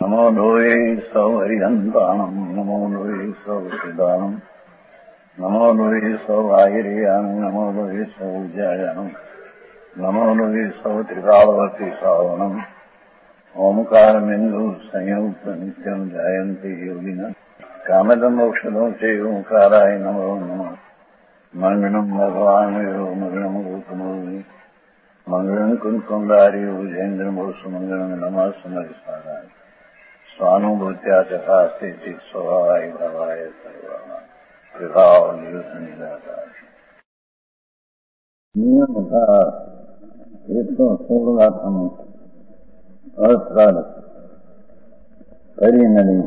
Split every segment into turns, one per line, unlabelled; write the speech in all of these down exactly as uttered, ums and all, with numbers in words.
નમો લોહે સૌ હરિહંતાણમ નમો લોહે સૌ સિદ્ધાણમ નમો લોહે સૌ આહિર્યાણમ નમો લોહે સૌ જયાણમ નમો લોહે સૌ ત્રિકાળવતી સાવણમ ઓમકાર બિંદુ સંયુક્ત નિત્યમ જાયંતી યોગિના કામદમ ઔષધો છે ઓંકારાય નમો નમઃ મંગળમ ભગવાન મંગળમ ગોકમોહિ મંગળમ કુંકુંડારી ઉજેન્દ્રમોસુ મંગળમ નમઃ સમરિસારાય સ્વાનુભૂત્યા ચકાસ્તે ચિત સ્વભાવાય ભાવાય સર્વા વિભાવ નિયુત નિરાકાર નિયમકાર એકસો સોળાથમ અર્થકાળ કરી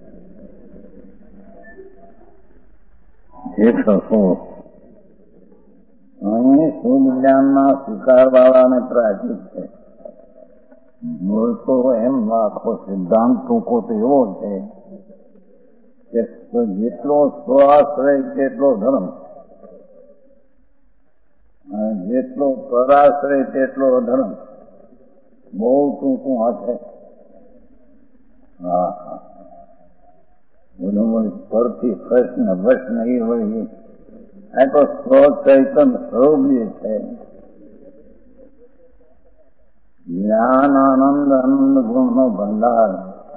એકસો સોળ અહીં શુદ્ધ જ્ઞાનના સ્વીકારવાળાને પ્રાચીન છે. મૂળ તો એમ આખો સિદ્ધાંત ટૂંકો તો એવો છે કે જેટલો સ્વાશ્રય તેટલો ધર્મ, જેટલો પરાશ્રય તેટલો અધર્મ. બહુ ટૂંકું હાથે. હા હા બધું પરથી પ્રશ્ન પ્રશ્ન એ વળી આ તો સ્વચૈતન સ્વરૂપ જે છે, જ્ઞાન આનંદ આનંદ ગુણનો ભંડાર,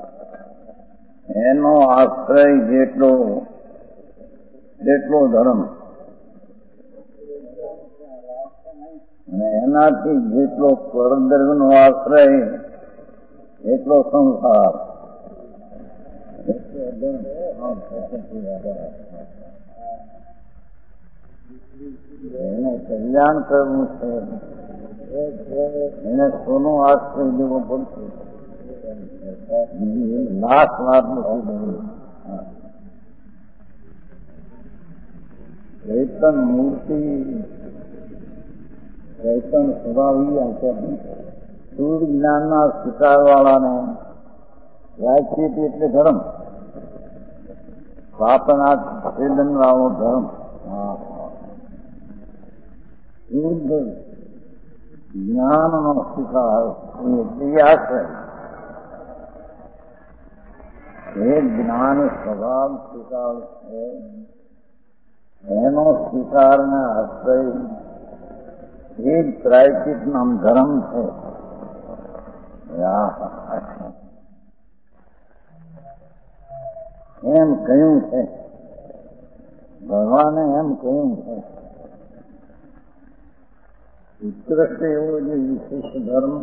એનો આશ્રય જેટલો તેટલો ધર્મ, અને એનાથી જેટલો પરદ્રવ્યનો આશ્રય એટલો સંસાર. એને કલ્યાણ કરવું છે, એને સોનું આશ્રય દેવો પડશે. લાખ વાત નથી. ચૈતન મૂર્તિ ચૈતન સ્વભાવી છે. શુદ્ધ જ્ઞાનના સ્વીકારવાળાને વાતચીત એટલે ધર્મ, પાપના છેદન વાળો ધર્મ. શુદ્ધ જ્ઞાનનો સ્વીકાર એટલે આશ્રય. એ જ્ઞાન સ્વભાવ સ્વીકાર છે, એનો સ્વીકારને આશ્રય એ જ પ્રાયચિત નામ ધર્મ છે. એમ કહ્યું છે, ભગવાને એમ કહ્યું છે. ઉત્કૃષ્ટ એવો જે વિશેષ ધર્મ,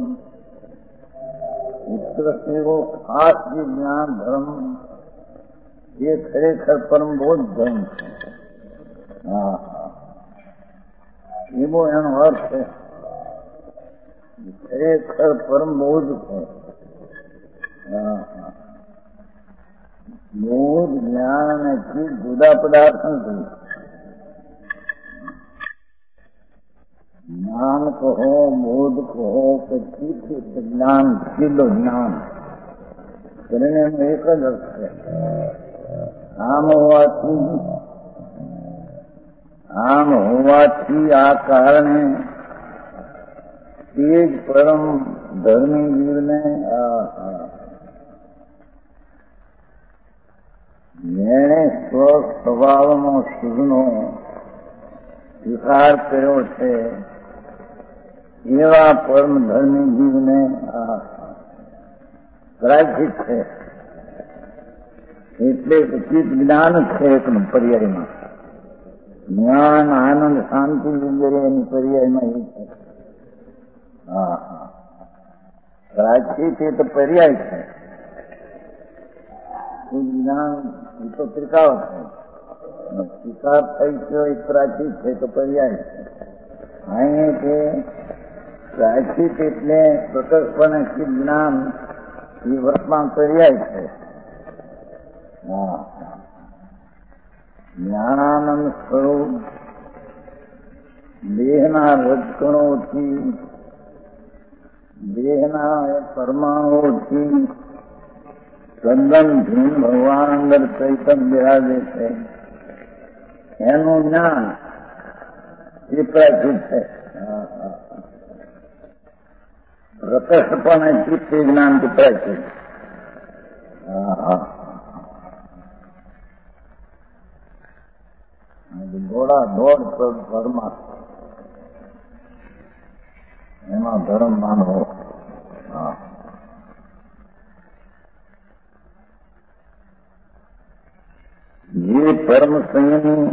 ઉત્કૃષ્ટ એવો ખાસ જે જ્ઞાન ધર્મ, એ ખરેખર પરમ બોધ ધર્મ છે. હા એવો એનો અર્થ છે. ખરેખર પરમ બોધ છે. હા બોધ જ્ઞાન અને ચીજ જુદા પદાર્થ નથી. જ્ઞાન કહો, બોધ કહો કે ચિત્ત જ્ઞાન, ચિલ્લો જ્ઞાન, કરીને એનો એક જ અર્થ છે. આમ હોવાથી આમ હોવાથી આ કારણે તે જ પરમ ધર્મી જીવને જેણે સ્વ સ્વભાવનો શુદ્ધનો સ્વીકાર કર્યો છે, એવા પરમ ધર્મી જીવને પ્રાયચિત છે. એટલે ચિત્ત જ્ઞાન છે એકનું પર્યાયમાં. જ્ઞાન આનંદ શાંતિ વગેરે એની પર્યાયમાં એ છે. હા હા પ્રાયચિત એ તો પર્યાય છે. જ્ઞાન એ તો ત્રિકાળ છે. સ્વીકાર થઈ ગયો એ પ્રાચીત છે તો પર્યાય છે. અહીં કે પ્રાચીત એટલે પ્રકટપણે જ્ઞાન એ વર્તમાન પર્યાય છે. હા જ્ઞાનાનંદ સ્વરૂપ દેહના રજકણોથી, દેહના પરમાણુઓથી તદ્દન ભીન ભગવાન અંદર ચૈતન બિરાજે છે. એનું જ્ઞાન એ પ્રાચીન છે. પ્રકર્ષપણે ચિત્ત જ્ઞાન થી પ્રાચીન. ધર્મ એમાં ધર્મ માનવો. હા, જે પરમ સંયમી,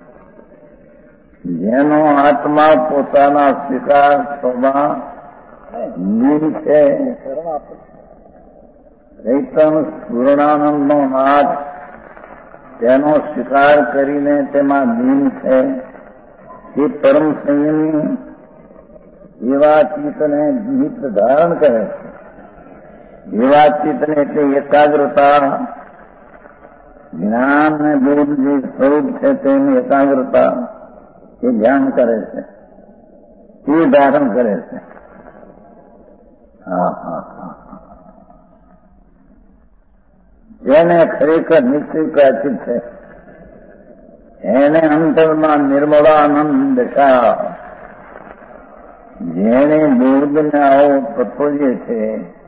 જેનો આત્મા પોતાના સ્વીકાર સ્વભાવ લીન છે, ચૈતન્ય પૂર્ણાનંદ નો નાદ તેનો સ્વીકાર કરીને તેમાં લીન છે, તે પરમ સંયમી એવા ચિત્તને નિત્ય ધારણ કરે છે. એવા ચિત્તને એટલે એકાગ્રતા, જ્ઞાન ને બોધ જે સ્વરૂપ છે તેની એકાગ્રતા એ ધ્યાન કરે છે, એ ધારણ કરે છે. હા હા હા જેને ખરેખર નિશ્ચય પ્રાચિત છે, એને અંતરમાં નિર્મળાનંદ દશા, જેને બોધને આવો તત્વ જે છે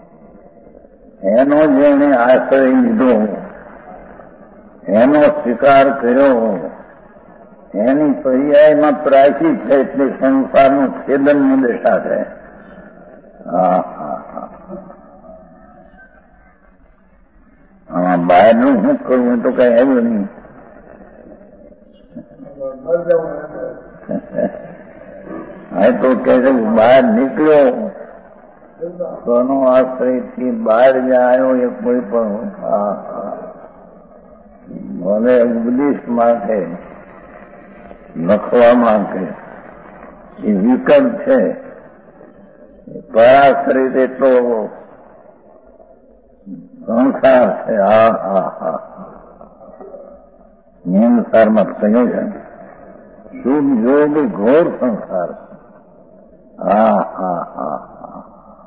એનો જેને આશ્રય લીધો, એનો સ્વીકાર કર્યો, એની પર્યાયમાં પ્રાચિત છે એટલે સંસારનું છેદનની દશા છે. હા હા હા આમાં બહારનું શું કરવું તો કઈ આવ્યું નહીં. હા તો કે છે બહાર નીકળ્યો સોનો આશ્રયથી બહાર જ આવ્યો એ કોઈ પણ હા હા મને ઉપદેશ માટે લખવા માટે એ વિકલ્પ છે. પરાશ્રિત એટલો સંસાર છે. હા હા હા સંસારમાં થયો છે શુભ યોગ ઘોર સંસાર. હા હા હા હા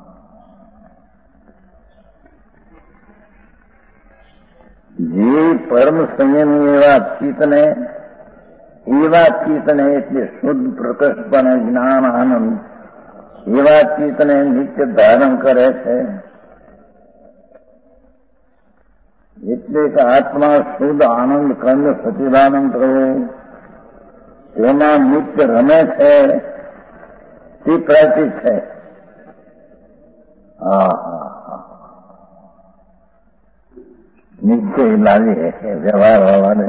જે પરમ સંયમી એવા ચિત્તને એવા ચિત્તને એટલે શુદ્ધ પ્રકર્ષપણે જ્ઞાન આનંદ એવા ચિત્તને નિત્ય ધારણ કરે છે. એટલે કે આત્મા શુદ્ધ આનંદ કંદ સચિદાનંદ પ્રભુ તેમાં નિત્ય રમે છે તે પ્રાચિત છે. હા હા હા નિત્ય લાગે છે વ્યવહાર હોવાને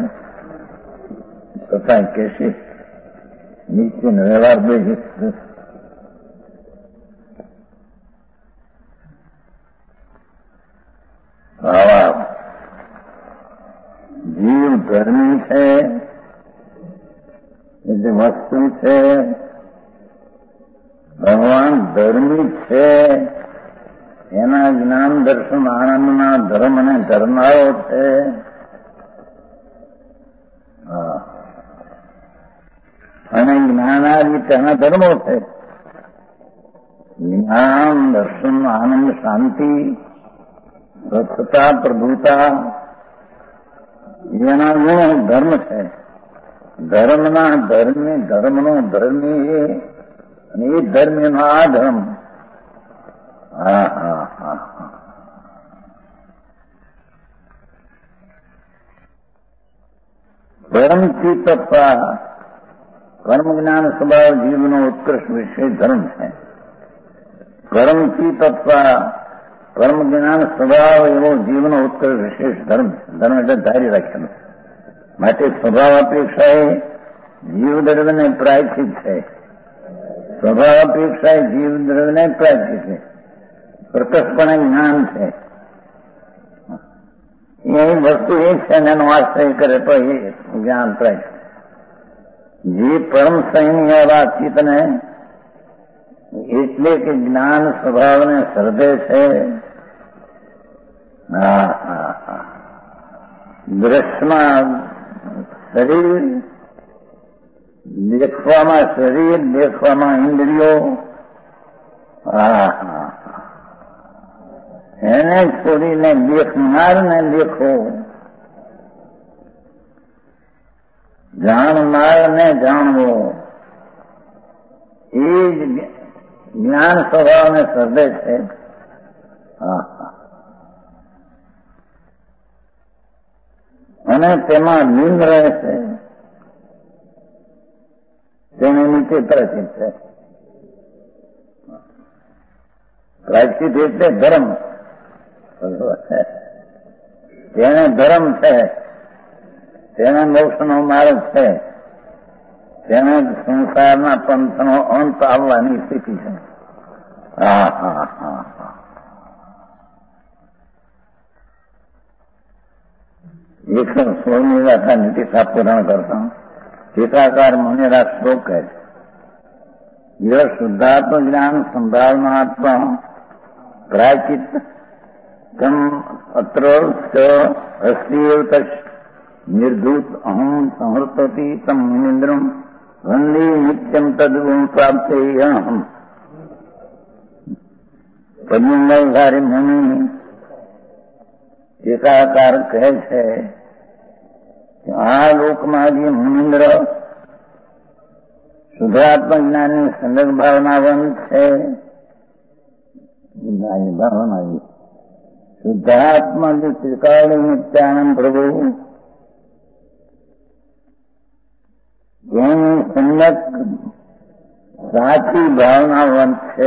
છતાં કેશે નિત્ય વ્યવહાર બે આવા જીવ ધર્મી છે એટલે વસ્તુ છે. ભગવાન ધર્મી છે એના જ્ઞાન દર્શન આનંદના ધર્મને ધરનારો છે. અને જ્ઞાનાદિ તેના ધર્મો છે. જ્ઞાન દર્શન આનંદ શાંતિ સ્વચ્છતા પ્રભુતા એના ગુણો ધર્મ છે. ધર્મના ધર્મી ધર્મનો ધર્મી એ અને એ ધર્મીનો આ ધર્મ. હા હા હા પરમથી તત્વા કર્મ જ્ઞાન સ્વભાવ જીવનો ઉત્કૃષ્ટ વિષય ધર્મ છે. કર્મથી તત્વા કર્મ જ્ઞાન સ્વભાવ એવો જીવનો ઉત્કૃષ્ટ વિશેષ ધર્મ છે. ધર્મ એટલે ધારી રાખેલો માટે સ્વભાવ અપેક્ષાએ જીવ દ્રવ્યને પ્રાયચિત છે. સ્વભાવ અપેક્ષાએ જીવ દ્રવ્યને પ્રાયચિત છે. પ્રકર્ષપણે જ્ઞાન છે. એ વસ્તુ એ છે એનો આશ્રય કરે તો એ જ્ઞાન પ્રાય. જે પરમ સંયમી એવા ચિત્તને એટલે કે જ્ઞાન સ્વભાવને સર્જે છે. હા હા હા દ્રશ્યમાં શરીર, દેખવામાં શરીર, દેખવામાં ઇન્દ્રિયો. હા હા એને છોડીને દેખનારને દેખો, જાણનારને જાણવો, એ જ જ્ઞાન સ્વભાવને સર્જે છે. હા હા અને તેમાં લીન રહે છે. તેને નીચે પ્રાચીત છે. પ્રાચીત એટલે ધર્મ. તેને ધર્મ છે, તેને મોક્ષનો માર્ગ છે, તેને સંસારના પંથનો અંત આવવાની સ્થિતિ છે. હા હા હા હા એકસો સોળમી ગાથા નીતિકા પૂરણ કરતા ટીકાકાર મુનિરાજ શ્લોક કહે છે, યહ શુદ્ધાત્મ જ્ઞાન સંભાવનાત્મ પ્રાચિત તમ અત્ર હસ્તીવ નિર્ધૂત અહમ સંહૃતતી તમ મુનિન્દ્રમ વંદે નિત્યમ તદ્ગુણ પ્રાપ્તેયહમ. પદ્મંગલધારી મુનિ ટીકાકાર કહે છે કે આ લોકમાં જે મુનિન્દ્ર શુદ્ધાત્મ જ્ઞાનની સંદર્ભ ભાવનાવંત છે, ભાવના શુદ્ધાત્મા જે ત્રિકાળ નિત્યાનંદ પ્રભુ જેની સંગત સાચી ભાવનાવંત છે.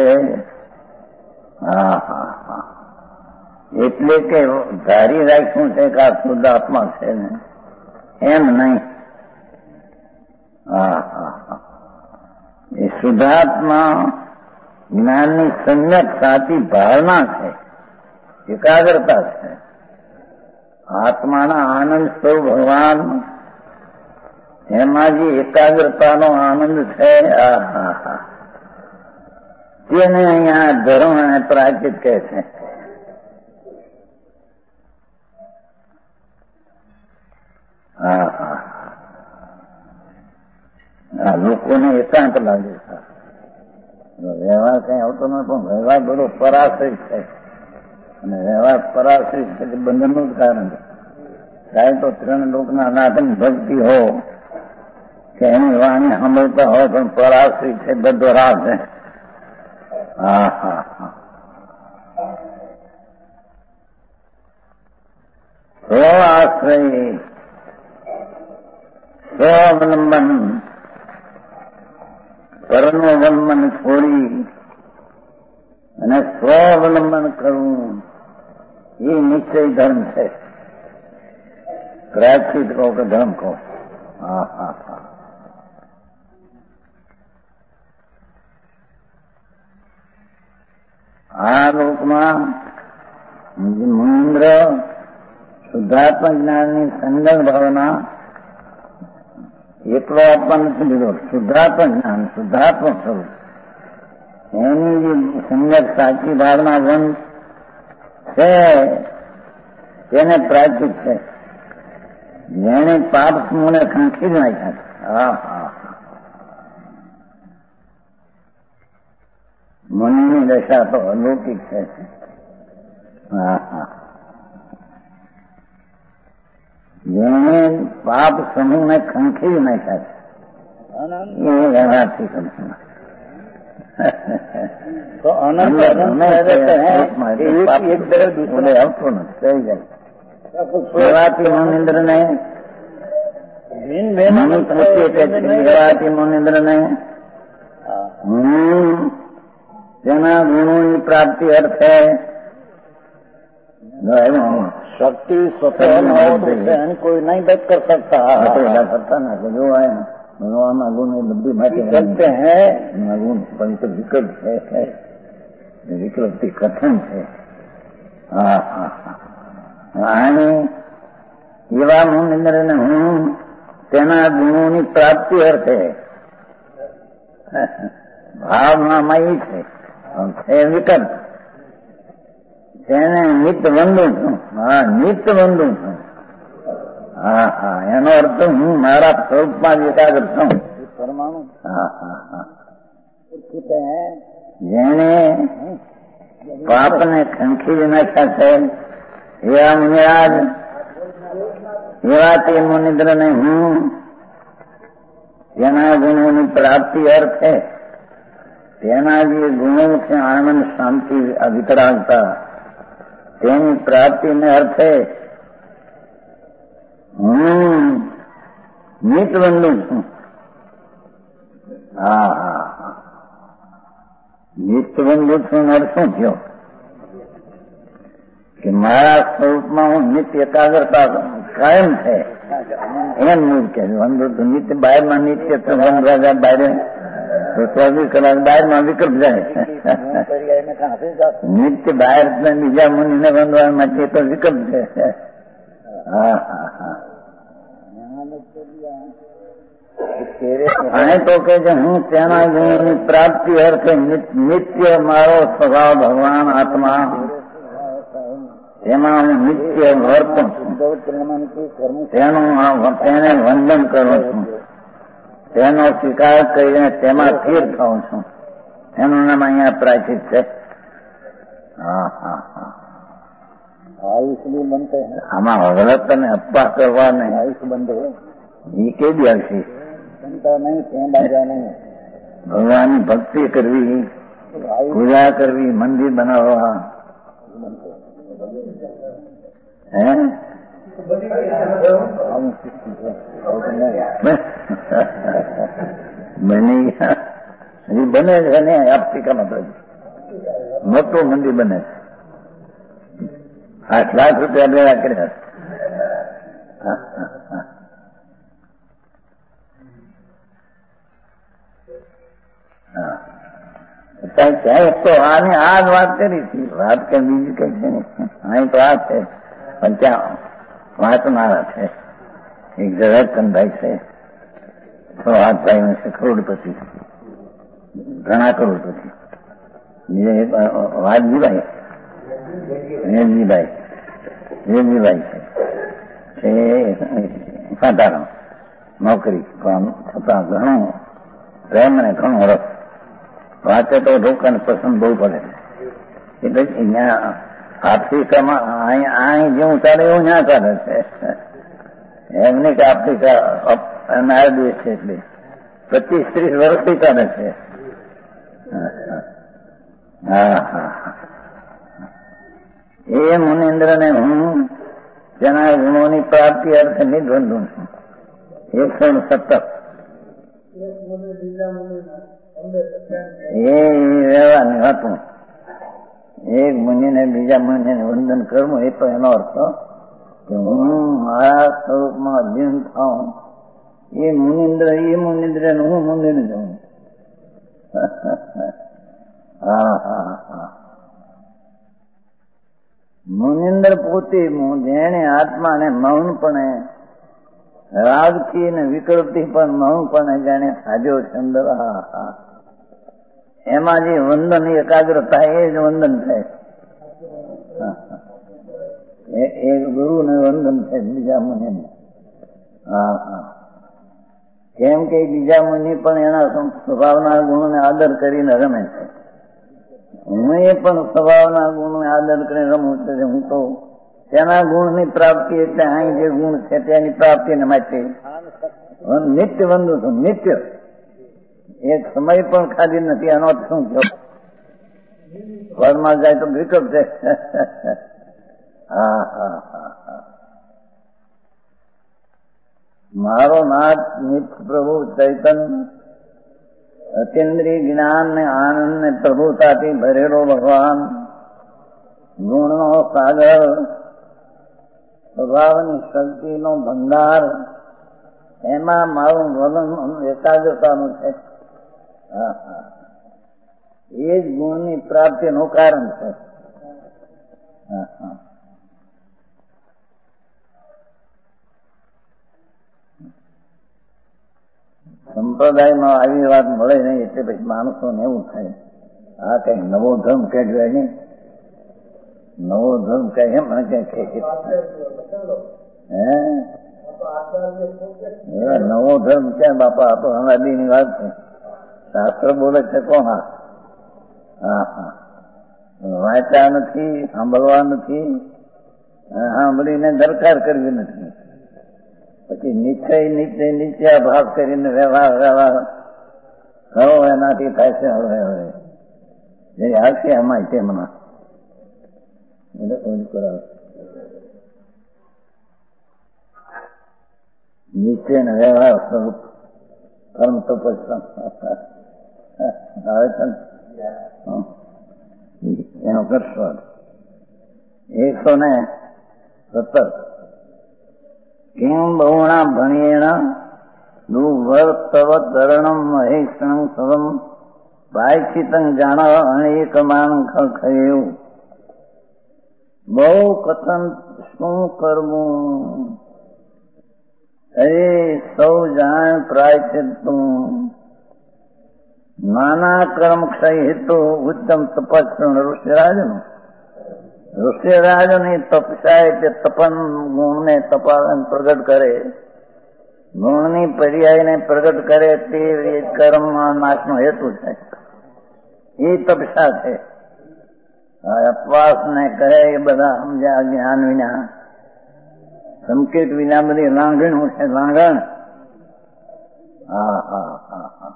હા હા હા એટલે કે ધારી રાખ્યું છે કે આ શુદ્ધ આત્મા છે ને, એમ નહીં. હા હા હા એ શુદ્ધાત્મા જ્ઞાનની સંગત સાચી ભાવના છે, એકાગ્રતા છે. આત્માના આનંદ સ્વરૂપ ભગવાન, એમાં જે એકાગ્રતાનો આનંદ છે, આ હા હા તેને અહીંયા ધર્મ અને પ્રાચિત કહે છે. હા હા આ લોકોને એકાંત લાગે છે. વ્યવહાર કઈ આવતો નથી, પણ વ્યવહાર બધો પરાશ્રિત છે, અને વ્યવહાર પરાશ્રિત છે તે બંધનનું જ કારણ છે. ચાહે તો ત્રણ લોકના નાથન ભક્તિ હો કે એની વાણી સાંભળતા હોય, પણ પરાશ્રિત છે બધો રાહ છે. હા હા હા સ્વ આશ્રય સ્વાવલંબન પરનો અવલંબન છોડી અને સ્વાવલંબન કરવું એ નિશ્ચય ધર્મ છે. પ્રાચિત કહો કે ધર્મ કહો. હા હા હા આ લોકમાં મુનિન્દ્ર શુદ્ધાત્મ જ્ઞાનની સંગત ભાવના એકલો આત્મા નથી લીધો, શુદ્ધાત્મ જ્ઞાન શુદ્ધાત્મ સ્વરૂપ એની જે સંગત સાચી ભાવના વંશ છે તેને પ્રાચિત છે, જેને પાપ સમૂહને ખંખી જ નાખ્યા. હા હા મુનિની દશા તો અલૌકિક છે. હા હા જેને પાપ સમૂહને ખંખી નાખ્યા છે એ વ્યવહારથી સમજવું. તો અનંત એક તરફ દૂસરે આવતો નથી, થઈ જાય. સેવાથી મુનિન્દ્ર ને સેવાથી મુનિન્દ્ર ને હું તેના ગુણોની પ્રાપ્તિ અર્થે शक्ति स्वतः न हो तो सहन कोई नहीं व्यक्त कर सकता करता ना जो है भगवान गुण बुद्धि माटी चलते हैं गुण पंच विकल्प है, विकल्पी कथन है. हाँ हाँ हाँ એવા મુનિન્દ્ર ને હું તેના ગુણોની પ્રાપ્તિ અર્થે ભાવનામાં એ છે વિકલ્પ તેને નિત્ય વંદુ છું. હા નિત્ય વંદુ છું. હા હા એનો અર્થ હું મારા સ્વરૂપમાં જ એકાગ્ર છું. પરમાણુ હા હા હા જેને પાપને ખંખી નાખ્યા છે એવા મુનિરાજ, એવા તે મુનિન્દ્ર ને હું તેના ગુણોની પ્રાપ્તિ અર્થે તેના જે ગુણો છે આનંદ શાંતિ વિતરાગતા તેની પ્રાપ્તિને અર્થે હું નિત્યવંદુ છું. હા હા હા નિત્ય બંધુ છું મારે શું થયો કે મારા સ્વરૂપમાં હું નિત્ય એકાગ્રતા કાયમ છે એમ નહીં કે બંધુ તો નિત્ય બહારમાં નિત્ય તો બંધ બહાર તો ચોવીસ કલાક બહારમાં વિકલ્પ જાય નિત્ય બહાર બીજા મુનિને બંધવા માટે તો વિકલ્પ છે. હા હા હા અને તો કે છે હું તેના ગુણની પ્રાપ્તિ અર્થે નિત્ય મારો સ્વભાવ ભગવાન આત્મા તેમાં હું નિત્ય વર્તું છું તેનું તેને વંદન કરું છું તેનો સ્વીકાર કરીને તેમાં સ્થિર થાઉં છું એનું નામ અહીંયા પ્રાચિત છે. હા હા હા આમાં વ્રત અને અપવાસ કરવા નહીં આયુષ બંધ એ કેવી આવશે ભગવાનની ભક્તિ કરવી પૂજા કરવી મંદિર બનાવવા હે બને હજી બને છે ને આફ્રિકામાં તો મોટું મંદિર બને છે આઠ લાખ રૂપિયા ભેગા કર્યા. ક્યાંય તો આની આ જ વાત કરી હતી વાત કે બીજી કઈ છે નહીં અહીં તો આ છે પણ ત્યાં વાંચનારા છે એક ઝવેરચંદભાઈ છે છ હાથ ભાઈ છે કરોડપતિ ઘણા કરોડપતિ વાઘજીભાઈ વેલજીભાઈ વેલજીભાઈ છે સાધારણ નોકરી પણ છતાં ઘણું પ્રેમ અને ઘણું રસ વાંચે તો લોકોને પસંદ બહુ પડે એટલે અહીંયા આફ્રિકામાં અહીં જેવું ચાલે એવું ત્યાં ચાલે છે એમ નહીં કે આફ્રિકા અનાર દેશ છે એટલે પચીસ ત્રીસ વર્ષથી ચાલે છે. હા હા એ મુનિન્દ્ર ને હું તેના ગુણોની પ્રાપ્તિ અર્થે નિર્બંધું છું એકસો સત્તર એ રહેવાનું હતું એક મુનિને બીજા મુનિને વંદન કરવું એ તો એનો અર્થ કે હું મારા સ્વરૂપમાં અધ્યયન થાઉં એ મુનિન્દ્ર એ મુનિન્દ્ર હું મુનિર જાઉં. હા હા હા મુનિન્દ્ર પોતે જેણે આત્માને મૌનપણે રાગથી ને વિકલ્પથી પણ મૌનપણે જેને સાજ્યો છે અંદર હા હા એમાં જે વંદન એકાગ્રતા એ જ વંદન થાય. એક ગુરુ ને વંદન છે બીજા મુનિ ને. હા હા કેમ કે બીજા મુનિ પણ એના સ્વભાવના ગુણોને આદર કરીને રમે છે. હું એ પણ સ્વભાવના ગુણને આદર કરીને રમું છું. હું તો તેના ગુણની પ્રાપ્તિ એટલે અહીં જે ગુણ છે તેની પ્રાપ્તિને માટે નિત્ય બંધુ છું. નિત્ય એક સમય પણ ખાલી નથી. એનો શું થયો ઘરમાં જાય તો વિકલ્પ છે. હા હા હા હા મારો નાથ નિત્ય પ્રભુ ચૈતન્ય અતિન્દ્રિય જ્ઞાન ને આનંદ ને પ્રભુતાથી ભરેલો ભગવાન ગુણનો સાગર સ્વભાવની શક્તિનો ભંડાર એમાં મારું વલણ એકાગ્રતાનું છે. હા હા એ જ ગુણની પ્રાપ્તિનું કારણ છે. હા હા સંપ્રદાયમાં આવી વાત મળે નહીં એટલે પછી માણસોને એવું થાય આ કઈ નવો ધર્મ કહેવાય નહીં. નવો ધર્મ કહે એમ હે નવો ધર્મ ક્યાં બાપા આ તો હમાદી ની વાત છે. શાસ્ત્ર બોલે છે કોણ? હા હા વાંચ્યા નથી, સાંભળવા નથી, સાંભળીને દરકાર કરવી નથી. પછી નિશ્ચય નિશ્ચય નિશ્ચય ભાવ કરીને વ્યવહાર વ્યવહાર કરો એનાથી થાય છે. હવે હવે જે આવશે એમાં છે મના નિશ્ચય ને વ્યવહાર સ્વરૂપ પરમ તપસ્યા આવે છે એનો કરશો એકસો ને સત્તર કિમ બહુણા ભણેણ દુર્વર્તવ તરણમ મહેક્ષણ સવમ પાયચિતં જાણ અનેકમાન ખખયું. બહુ કથન શું કરવું, અરે સૌ જાણ પ્રાયચિત તું. નાના કર્મ ક્ષય હેતુ ઉત્તમ તપસ્ણ ઋષિરાજનું ઋષિરાજની તપસ્યા તે તપન ગુણને તપાસન પ્રગટ કરે, ગુણની પર્યાયને પ્રગટ કરે તે કર્મ નાશનો હેતુ છે. એ તપસ્યા છે. અપવાસ ને કરે એ બધા સમજ્યા જ્ઞાન વિના, સંકેત વિના બધી લાંઘણું છે. લાંઘણ હા હા હા હા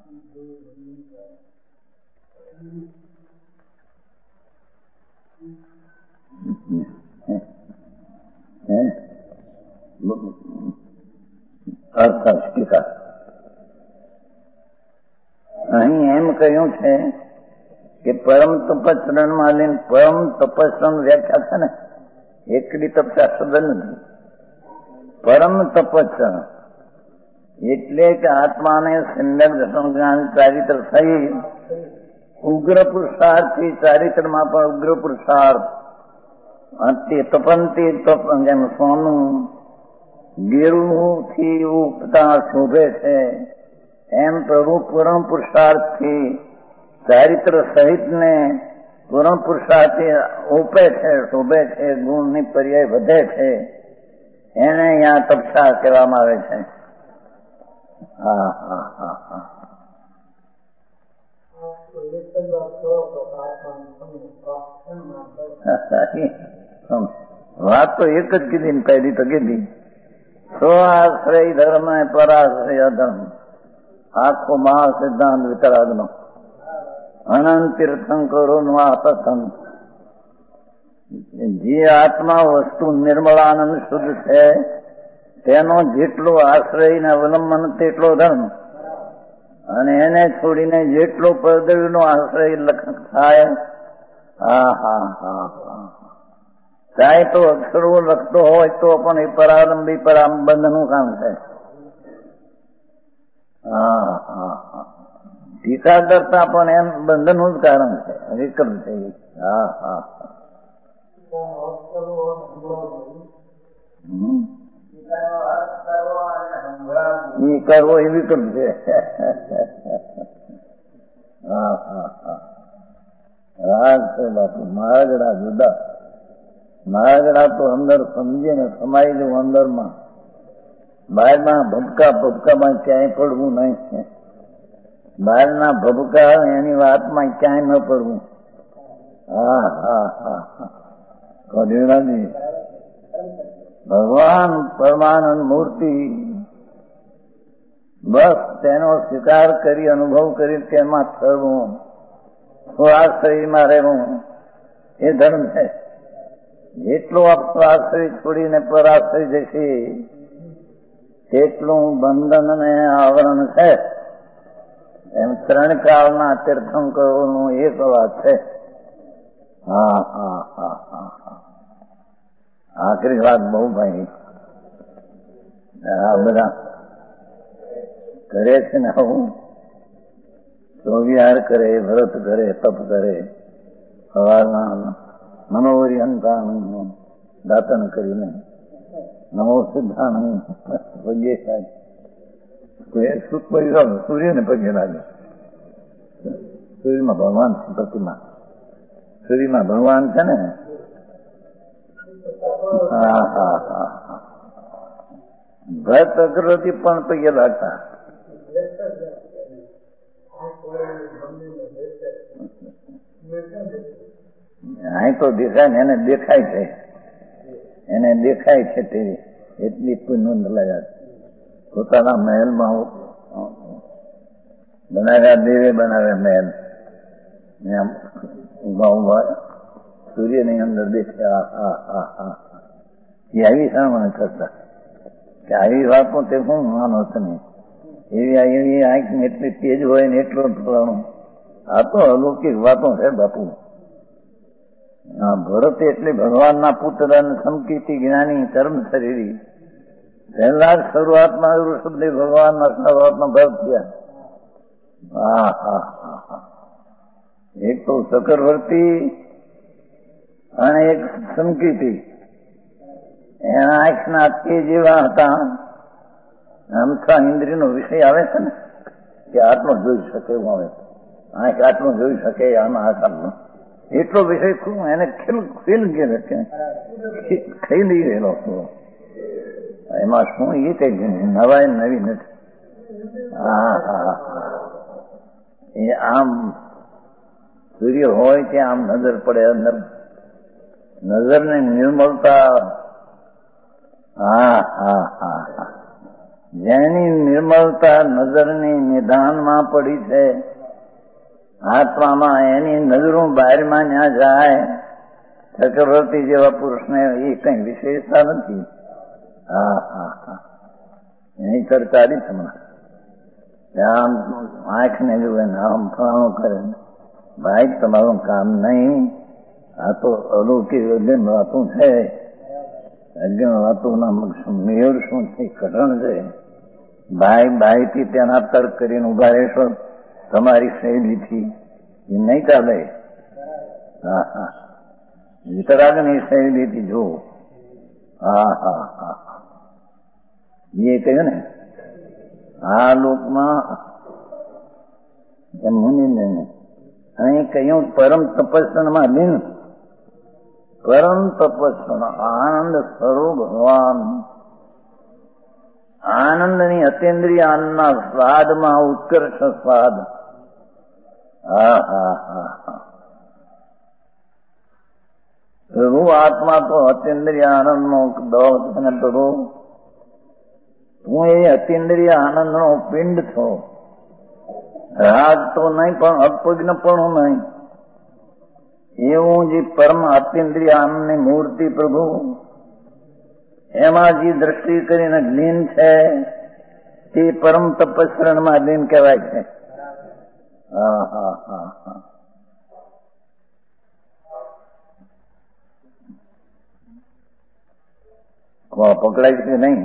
અહીં એમ કહ્યું છે કે પરમ તપસ્રણ માં લઈને પરમ તપસ્રણ વ્યાખ્યા છે ને, એકડી તપસ્યા શબ્દ નથી. પરમ તપસ્રણ એટલે કે આત્માને સંદર્ભ સંજ્ઞાન ચારિત્ર થઈ ઉગ્ર પુરુષાર્થથી ચારિત્રમાં પણ ઉગ્ર પુરુષાર્થ તે તપનથી તપ જેમ સોનું ગેરું થી ઉગતા શોભે છે એમ પ્રભુ પૂર્ણ પુરુષાર્થથી ચારિત્ર સહિત ને પૂર્ણ પુરુષાર્થથી ઉપે છે, શોભે છે, ગુણની પર્યાય વધે છે. એને અહીંયા તપસ્યા કહેવામાં આવે છે. હા હા હા હા વાત તો એક જ કીધી ને પહેલી તો કીધી સ્વાશ્રય ધર્મ પરાશ્રય ધર્મ આખો મહા સિદ્ધાંત વિતરાગનો અનંત તીર્થંકરો નું આ કથન. જે આત્મા વસ્તુ નિર્મળાનંદ શુદ્ધ છે તેનો જેટલો આશ્રય ને અવલંબન તેટલો ધર્મ, અને એને છોડીને જેટલો પદવીનો આશ્રય થાય હા હા હા હા ચાહે તો અક્ષરો લખતો હોય તો પણ એ પરારંભી પરાબંધનું કામ છે. હા હા હા ટીકા કરતા પણ એમ બંધનનું જ કારણ છે, વિકલ્પ છે. હા હા એ કરવો એ વિકલ્પ છે. હા હા હા રાગ છે બાપુ. મહારાજડા જુદા. મહારાજડા તો અંદર સમજીએ ને સમાઈ જવું અંદરમાં. બહારના ભબકા ભબકામાં ક્યાંય પડવું નહીં. બહારના ભબકા એની વાતમાં ક્યાંય ન પડવું. હા હા હા હા કઢીણાજી ભગવાન પરમાનંદ મૂર્તિ બસ તેનો સ્વીકાર કરી અનુભવ કરી તેમાં થવું, સ્વાશ્રયમાં રહેવું એ ધર્મ છે. જેટલો સ્વાશ્રય છોડીને પરાશ્રય જશે તેટલું બંધન અને આવરણ છે. એમ ત્રણ કાળના તીર્થંકરોનું એક વાત છે. હા હા હા હા હા આખરી વાત બહુ ભાઈ. આ બધા કરે છે ને આવું ચોવિહાર કરે, વ્રત કરે, તપ કરે, સવારના મનોરિયંતાનું દાતન કરીને નમો સિદ્ધાનંદ પગે થાય સૂર્યને પગે લાગે. સૂર્યમાં ભગવાન છે, પ્રતિમા સૂર્યમાં ભગવાન છે ને. હા હા હા હા ભરત અગ્રવતી પણ પગે લાગતા. અહીં તો દેખાય ને એને દેખાય છે, એને દેખાય છે તેવી એટલી પુનઃ લાયા. પોતાના મહેલમાં બનાવ્યા, દેવે બનાવ્યા મહેલ ઉભા ઉભા સૂર્યની અંદર દેખ્યા. હા હા હા એ આવી સામાન કરતા કે આવી વાતો તે શું માનો તમે એવી એવી આંખ ને એટલી તેજ હોય ને એટલો ફલાણું. આ તો અલૌકિક વાતો છે બાપુ. હા, ભરત એટલે ભગવાનના પુત્ર અને સંકીર્તિ જ્ઞાની કર્મ શરીરી. પહેલા શરૂઆતમાં શબ્દ ભગવાનના શરૂઆતમાં ભરત થયા. હા હા હા હા. એક તો ચક્રવર્તી અને એક સંકીર્તિ. એના આંખના તે જેવા હતા. અમથા ઇન્દ્રિયનો વિષય આવે છે ને કે આટલો જોઈ શકે એવું આવે. આંખ આટલો જોઈ શકે આમાં આટલો એટલો વિષય શું એને ખેલ ખેલ ગયેલો છે, ખાઈ લઈ રહેલો એમાં શું એ કઈ નવાય નવી નથી. હા હા હા. એ આમ સૂર્ય હોય ત્યાં આમ નજર પડે અંદર, નજરને નિર્મળતા. હા હા હા હા. જેની નિર્મળતા નજરની નિધાનમાં પડી છે આત્મામાં, એની નજરું બહારમાં ત્યાં જાય. ચક્રવર્તી જેવા પુરુષને એ કઈ વિશેષતા નથી. હા હા હા. એની સરકારી હમણાં આમ આંખને જુએ ને આમ ફલાણું કરે. ભાઈ તમારું કામ નહીં. આ તો અલૌકિક અજ્ઞાન વાતું છે. અજ્ઞાન વાતોના મેળ શું છે, કઠણ છે. ભાઈ ભાઈથી તેના તર્ક કરીને ઉભા રહેશો તમારી શૈલીથી, એ નહીં ચાલે. હા હા. વિતરાગની શૈલીથી જો. હા હા હા. એ કહ્યું ને આ લોકમાં એમ મુનિને અહીં કહ્યું પરમ તપસ્યામાં લીન. પરમ તપસ્યા આનંદ સ્વરૂપ ભગવાન. આનંદની અતિન્દ્રિય આનંદના સ્વાદમાં ઉત્કર્ષ સ્વાદ. હા હા હા હા. પ્રભુ આત્મા તો અતિન્દ્રિય આનંદનો દોષ છે પ્રભુ. હું એ અતિન્દ્રિય આનંદનો પિંડ છો. રાગ તો નહીં પણ અપજ્ઞ પણ નહીં. એવું જે પરમ અતિન્દ્રિય આનંદની મૂર્તિ પ્રભુ, એમાં જે દ્રષ્ટિ કરીને લીન છે તે પરમ તપસ્યામાં લીન કહેવાય છે. હા હા હા હા. પકડાય છે નહીં.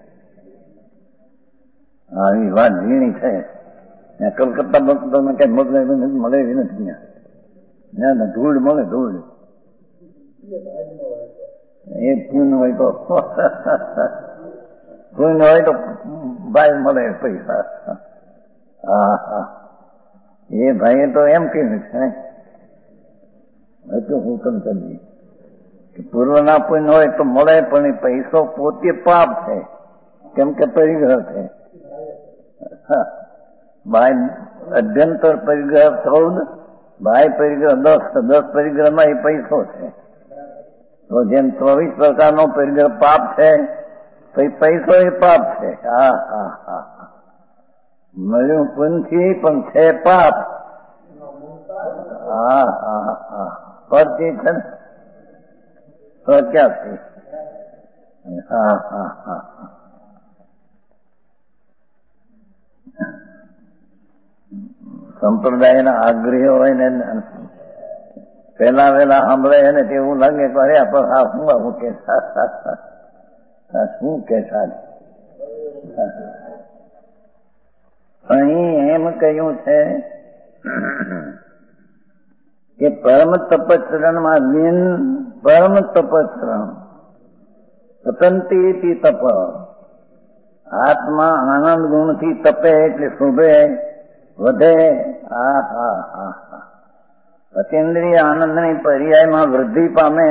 આવી વાત ઝીણી છે. કલકત્તા બલકત્તા કઈ મગજ મળે એવી નથી. ત્યાં ધૂળ મળે, ધૂળ. એ પૂન હોય તો પૂન હોય તો ભાઈ મળે પૈસા. હા હા. એ ભાઈએ તો એમ કહ્યું છે હજુ હુકમ કરી પૂર્વના પુણ્ય હોય તો મળે, પણ એ પૈસો પોતે પાપ છે, કેમ કે પરિગ્રહ છે. બાય અભ્યંતર પરિગ્રહ ચૌદ, બાય પરિગ્રહ દસ. દસ પરિગ્રહમાં એ પૈસો છે. તો જેમ ચોવીસ પ્રકારનો પરિગ્રહ પાપ છે, તો એ પૈસો એ પાપ છે. હા હા હા. મળ્યું પુણ્યથી પણ છે પાપ. હા હા હા. પરથી છે ને તો ક્યાંથી? હા હા હા. સંપ્રદાયના આગ્રહી હોય ને પેલા વેલા સાંભળે ને તેવું લાગે કે અરે પણ આ શું આવું કે શું કે અહીં એમ કહ્યું છે કે પરમ તપસ્રણમાં લીન. પરમ તપસ્રણ તપંતી તપ. આત્મા આનંદ ગુણથી તપે એટલે શોભે, વધે. હા હા હા હા. અતિન્દ્રિય આનંદની પર્યાયમાં વૃદ્ધિ પામે,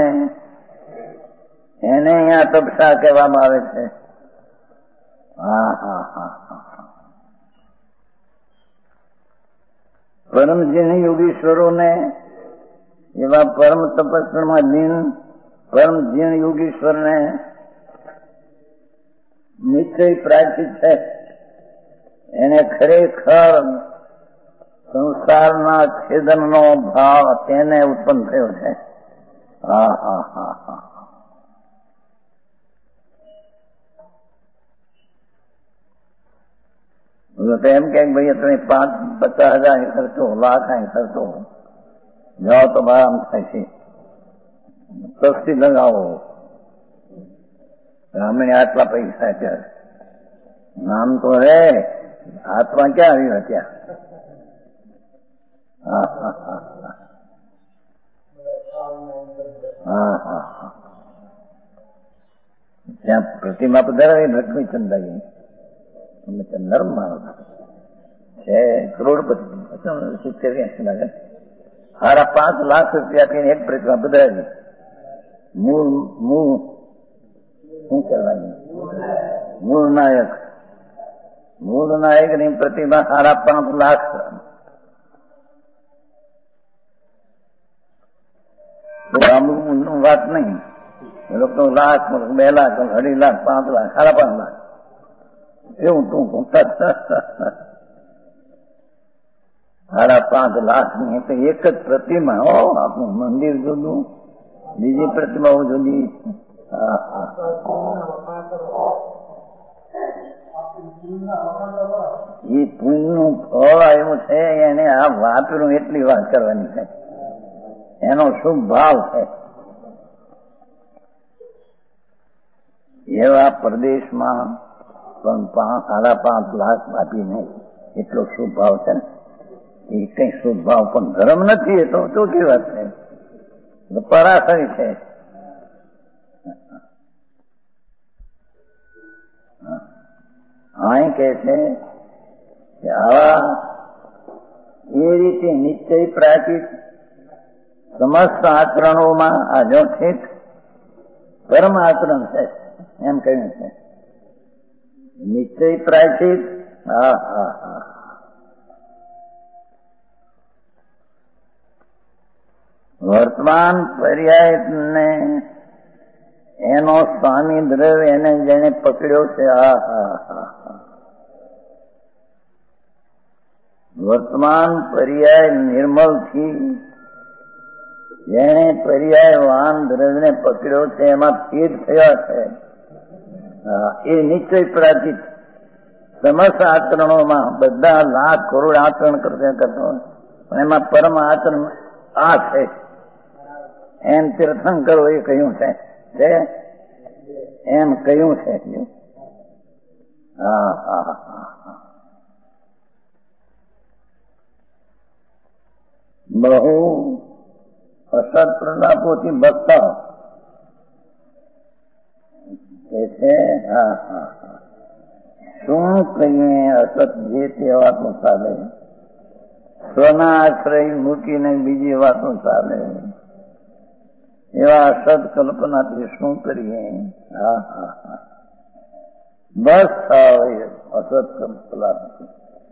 એને અહીંયા તપસા કહેવામાં આવે છે. હા હા હા હા. પરમ જીન યોગીશ્વરોને એવા પરમ તપસ્યામાં લીન પરમ જીન યોગીશ્વરને નિશ્ચય પ્રાચિત છે. એને ખરેખર સંસારના છેદનનો ભાવ તેને ઉત્પન્ન થયો છે. હા હા હા હા. તો એમ કે ભાઈ તમે પાંચ પચાસ હજાર ખર્ચો, લાખ અહીં ખર્ચો, જાઓ તો આરામ થાય છે, સસ્તી લગાવો, અમે આટલા પૈસા ત્યારે નામ તો રે હાથમાં ક્યાં આવ્યું ત્યાં? હા હા હા હા હા હા ત્યાં પ્રતિમા પધારે લક્ષ્મીચંદાજી, અમે તો નર્મ માણસ છે, કરોડપતિ સિત્તેર એસી લાગે, સાડા પાંચ લાખ રૂપિયા એક પ્રતિમા પધારી. મૂળ મૂળ શું કરવાની? મૂળ નાયક, મૂળ નાયક ની પ્રતિમા સાડા પાંચ લાખ. વાત નહીં, લોકો લાખ, બે લાખ, અઢી લાખ, પાંચ લાખ, સાડા પાંચ લાખ એવું ટૂંકું સાડા પાંચ લાખ ની એટલે એક જ પ્રતિમા. ઓ આપણું મંદિર જુદું, બીજી પ્રતિમાઓ જુદી. એ પુણ્યનું ફળ આવ્યું છે, એને આ વાપરું એટલી વાત કરવાની છે, એનો શુભ ભાવ છે. એવા પ્રદેશમાં પણ સાડા પાંચ લાખ આપીને એટલો શુભ ભાવ છે ને, એ કઈ શુભ ભાવ પણ ધર્મ નથી. એ તો ચોખ્ખી વાત છે, પરાશરી છે. અહીં કે છે કે આવા એ રીતે નિશ્ચય પ્રાચિત સમસ્ત આચરણોમાં આ જો ઠીક પરમ આચરણ છે એમ કહ્યું છે. નિશ્ચય પ્રાચિત. હા હા હા વર્તમાન પર્યાય ને એનો સ્વામી દ્રવ્ય એને જેને પકડ્યો છે. હા હા હા વર્તમાન પર્યાય નિર્મલ થી જેને પર્યાય વાન દ્રવ્યને પકડ્યો છે, એમાં ફેર થયા છે. એ નિશ્ચય પ્રાચિત સમસ્ત આચરણોમાં બધા લાખ કરોડ આચરણ કરતા કરતો પણ એમાં પરમ આચરણ આ છે એમ તીર્થંકરો એ કહ્યું છે એમ કહ્યું છે. હા હા હા બહુ અસત પ્રલાપોથી બચતા છે. હા હા હા શું કહીએ? અસત જે તે વાતો ચાલે, સ્વના આશ્રય મૂકીને બીજી વાતો ચાલે, એવા અસત કલ્પનાથી શું કરીએ? હા હા હા બસ થાવ અસત કલ્પનાથી,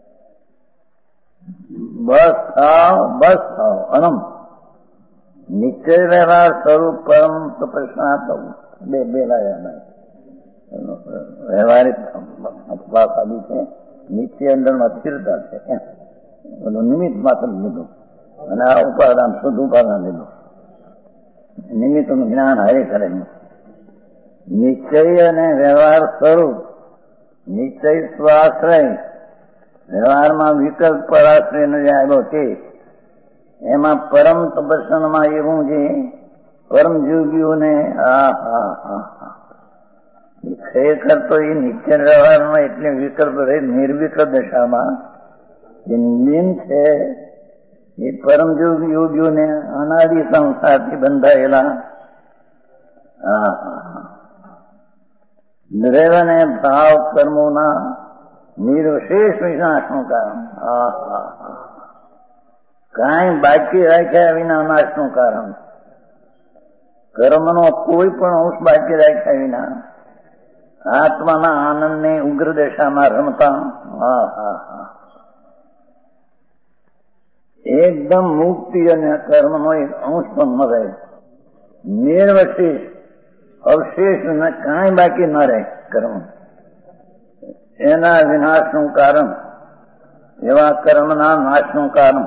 બસ થાવ બસ થાવ અનંત નિશ્ચય વ્યવહાર સ્વરૂપ પરમ તપસ્યા થવું બે બેલાયા વ્યવહારિક વાત આવી છે. નિશ્ચય અંદર માં સ્થિરતા છે, બધું નિમિત્ત માત્ર લીધું અને આ ઉપાદાન શુદ્ધ ઉપાદાન લીધું. નિમિત્ત નું જ્ઞાન હરે કરે. નિશ્ચય અને વ્યવહાર સ્વરૂપ, નિશ્ચય સ્વાશ્રય, વ્યવહારમાં વિકલ્પ પરાશ્રય નો જે આવ્યો છે, એમાં પરમ તપસ્યામાં એવું છે પરમ જોગીઓને હા હા હા હા ખરેખર તો એ નિશ્ચય વ્યવહારમાં એટલે વિકલ્પ રહે નિર્વિકલ્પ દશામાં જે લીન છે એ પરમ યોગીઓને અનાદિ સંસારથી બંધાયેલા હા હા દ્રવ્યને ભાવ કર્મોના નિર્વિશેષ વિનાશનું કારણ. હા હા હા કાંઈ બાકી રાખ્યા વિના નાશનું કારણ. કર્મનો કોઈ પણ અંશ બાકી રાખ્યા વિના આત્માના આનંદને ઉગ્ર દશામાં રમતા. હા હા હા એકદમ મુક્તિ અને કર્મનો એક અંશ પણ ન રહે, નિર્વશેષ અવશેષ કાંઈ બાકી ન રહે કર્મ. એના વિનાશનું કારણ, એવા કર્મના નાશનું કારણ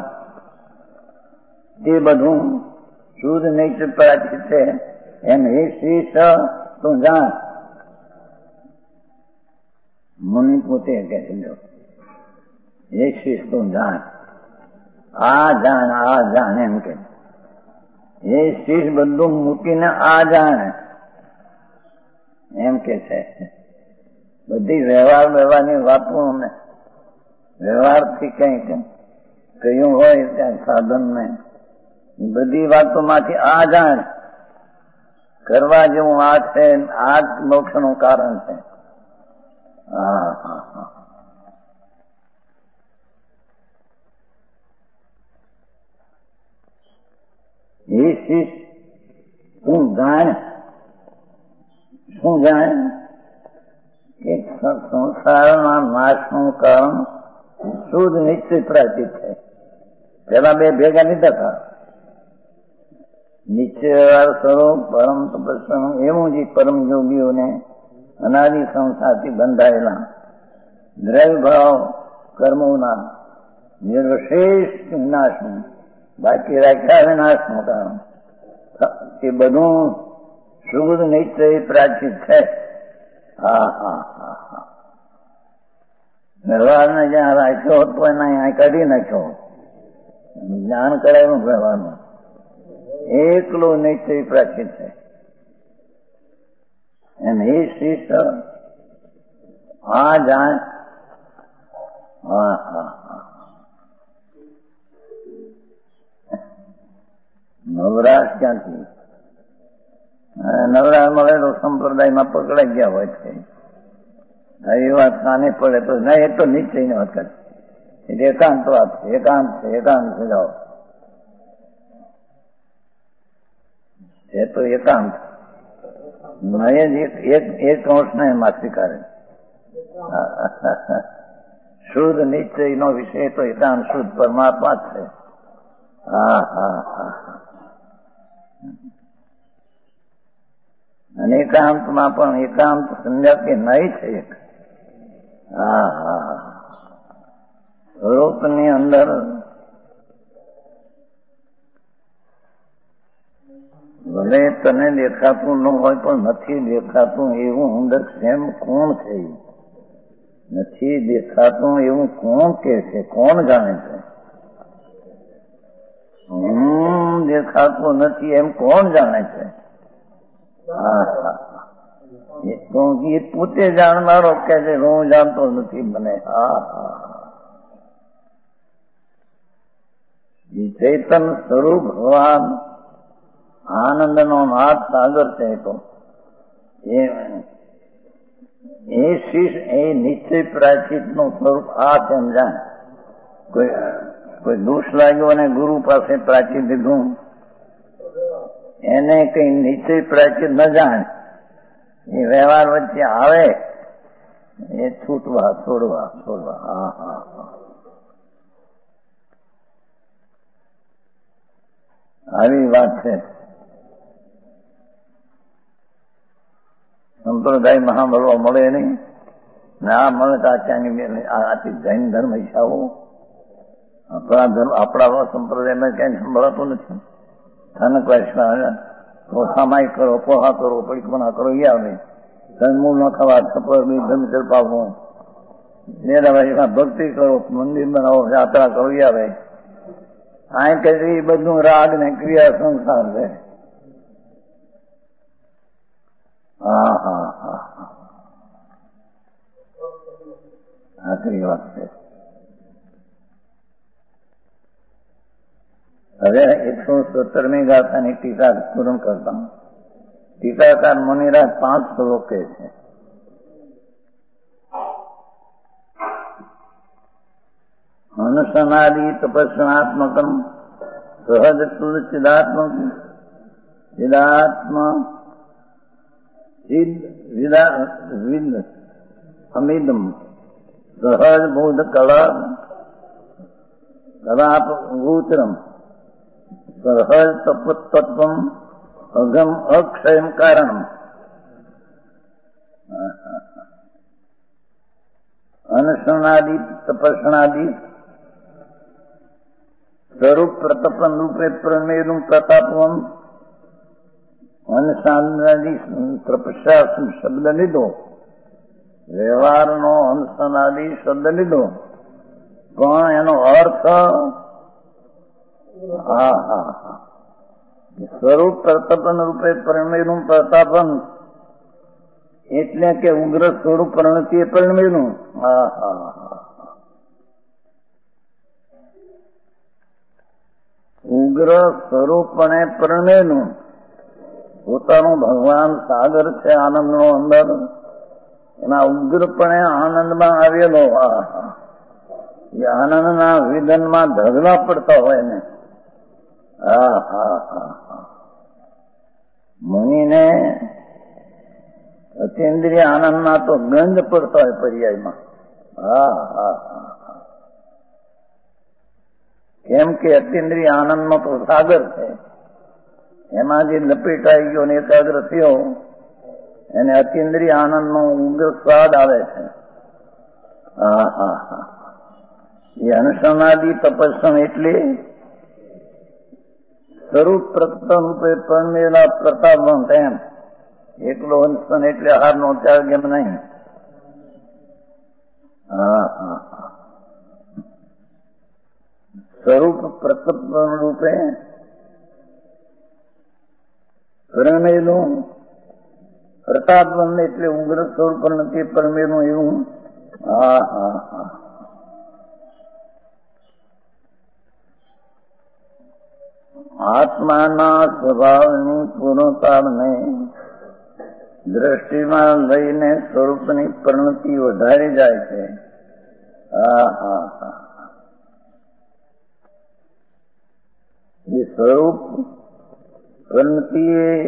એ બધું શુદ્ધ નિશ્ચય પ્રાચિત છે. એમ એ શીશ તું જાણ મુનિ પોતે કહે છે. એ શીશ તું જાણ, આ જાણ, આ જાણ એમ કે એ શીશ બધું મૂકીને આ જાણે એમ કે છે. બધી વ્યવહાર વ્યવહારની વાતો ને વ્યવહારથી કંઈક કહ્યું હોય ત્યાં સાધન ને બધી વાતોમાંથી આ જાણ કરવા જેવું આ છે, આ જ મોક્ષનું કારણ છે. હા હા હા એ શીશ તું જાણ, શું જાણ કે સંસારના નાશનું કારણ શુદ્ધ નિશ્ચય પ્રાચિત છે. પેલા બે ભેગા નહીં થતા. નિશ્ચય સ્વરૂપ પરમ તપસ્યા એવું જ પરમ યોગીઓને અનાદિ સંસારથી બંધાયેલા દ્રવ્ય ભાવ કર્મોના નિર્વિશેષ વિનાશનું બાકી રાખ્યા વિનાશનું કારણ એ બધું શુદ્ધ નિશ્ચય પ્રાચિત છે. હા હા હા હા વ્યવહારને જ્યાં રાખ્યો હતો એને અહીંયા કાઢી નાખ્યો. જ્ઞાન કરાયું વ્યવહારનું એકલો નિશ્ચય પ્રાચિત છે. એમ એ શિષ્ટ આ જાણ. હા હા હા નવરાશ ક્યાંથી? નવરાશ મળેલો સંપ્રદાયમાં પકડાઈ ગયા હોય છે. એ વાત નાની પડે તો ના, એ તો નિશ્ચયની વાત કરે. એટલે એકાંત વાત છે, એકાંત છે, એકાંત છે. જાઓ એ તો એકાંત એક અંશને એમાં સ્વીકારે. શુદ્ધ નિશ્ચય નો વિષય તો એકાંત શુદ્ધ પરમાત્મા જ છે. હા હા હા અને એકાંતમાં પણ એકાંત સંજ્ઞા કે નહીં છે. હા હા સ્વરૂપની અંદર ભલે તને દેખાતું ન હોય પણ નથી દેખાતું એવું અંદર કેમ કોણ છે? નથી દેખાતું એવું કોણ કે છે? કોણ જાણે છે? હું દેખાતું નથી એમ કોણ જાણે છે? હા હા એ પોતે જાણનારો કે છે હું જાણતો નથી મને. હા હા એ ચૈતન સ્વરૂપ ભગવાન આનંદ નો નાથ સાગર છે. તો એ શીશ એ નિશ્ચય પ્રાચિત નું સ્વરૂપ આ સમજાય. કોઈ કોઈ દોષ લાગ્યો અને ગુરુ પાસે પ્રાચિત લીધું, એને કઈ નિશ્ચય પ્રાચિત ન જાણે, એ વ્યવહાર વચ્ચે આવે એ છૂટવા છોડવા છોડવા. હા હા હા આવી વાત છે. સંપ્રદાય મહામળવા મળે નહીં ને આ મળે તો આચાર્ય આથી જૈન ધર્મ હિસાબો આપણા ધર્મ આપણા સંપ્રદાયમાં ક્યાંય સંભળાતું નથી. સ્થાનક વાઇસમાં સામાયિક કરો, પોહા કરો, પરિક્રમા કરો, એ આવે. મૂળ ન ખાવા, છપર બી ધર્મચર પાવવું, મેરાવાઈમાં ભક્તિ કરો, મંદિર બનાવો, યાત્રા કરો, એ આવે. આ કે એ બધું રાગ ને ક્રિયા સંસાર છે. હા હા હા આખરી વાત છે. હવે એકસો સત્તરમી ગાથાની ટીકા પૂર્ણ કરતા ટીકાકાર મુનિરાજ પાંચ શ્લોક કહે છે. અનુસનાદિ તપસ્યાત્મકમ સહજ શુદ્ધ ચિદાત્મક ચિદાત્મ ચિદ વિદ અમિદમ સહજ બોધ કળા કલાપ ગોચરમ સહજ તપતત્વમ અગમ અક્ષયમ કારણમ. અનુસનાદિ તપસ્યાદિ સ્વરૂપ પ્રતપન રૂપે પ્રમેયનું પ્રતાપવમ. અનુસનાદિ તપસ્યા શબ્દ લીધો, વ્યવહારનો અનુસનાદિ શબ્દ લીધો, પણ એનો અર્થ હા હા હા સ્વરૂપ પ્રતાપન રૂપે પરમેલું પ્રતાપન એટલે કે ઉગ્ર સ્વરૂપ પ્રણતિ પરમેલું. હા હા હા ઉગ્ર સ્વરૂપણે પરમેલું પોતાનું ભગવાન સાગર છે આનંદનો અંદર, એના ઉગ્રપણે આનંદમાં આવેલો. એ આનંદના વિદનમાં ઢગલા પડતા હોય ને. હા હા હા હા મુનિને અતિન્દ્રિય આનંદમાં તો ગંધ પડતો હોય પર્યાયમાં. હા હા હા કેમ કે અતિન્દ્રિય આનંદનો તો સાગર છે, એમાં જે લપેટાઈ ગયો ને એકાગ્ર થયો એને અતિન્દ્રિય આનંદનો ઉગ્ર સ્વાદ આવે છે. હા હા હા એ અનુસનાદિ તપસ્સન એટલે સ્વરૂપ પ્રતન રૂપે પરમેલા પ્રતાપવંત. એમ એકલો અંશન એટલે હારનો ત્યાગ એમ નહીં. હા હા હા સ્વરૂપ પ્રતાપવન રૂપે પરમેલું પ્રતાપવંત એટલે ઉગ્ર સ્વરૂપ નથી પરમેલું એવું. હા હા હા આત્માના સ્વભાવની પૂર્ણતાને દ્રષ્ટિમાં લઈને સ્વરૂપની પરિણતિ વધારી જાય છે. હા હા હા એ સ્વરૂપ પરિણતિ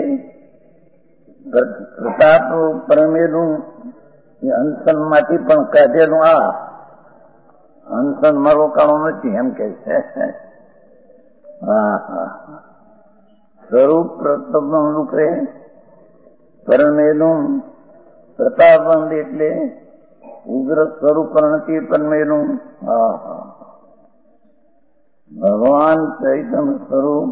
પ્રતાપ પરમેલું એ અંશન માંથી પણ કાઢેલું. આ અંશન માં રોકાણો નથી એમ કે છે. હા હા સ્વરૂપ પ્રતાપ રૂપે પરમેલું પ્રતાપવંત એટલે ઉગ્ર સ્વરૂપ નથી પરમેલું. હા હા ભગવાન ચૈતન્ય સ્વરૂપ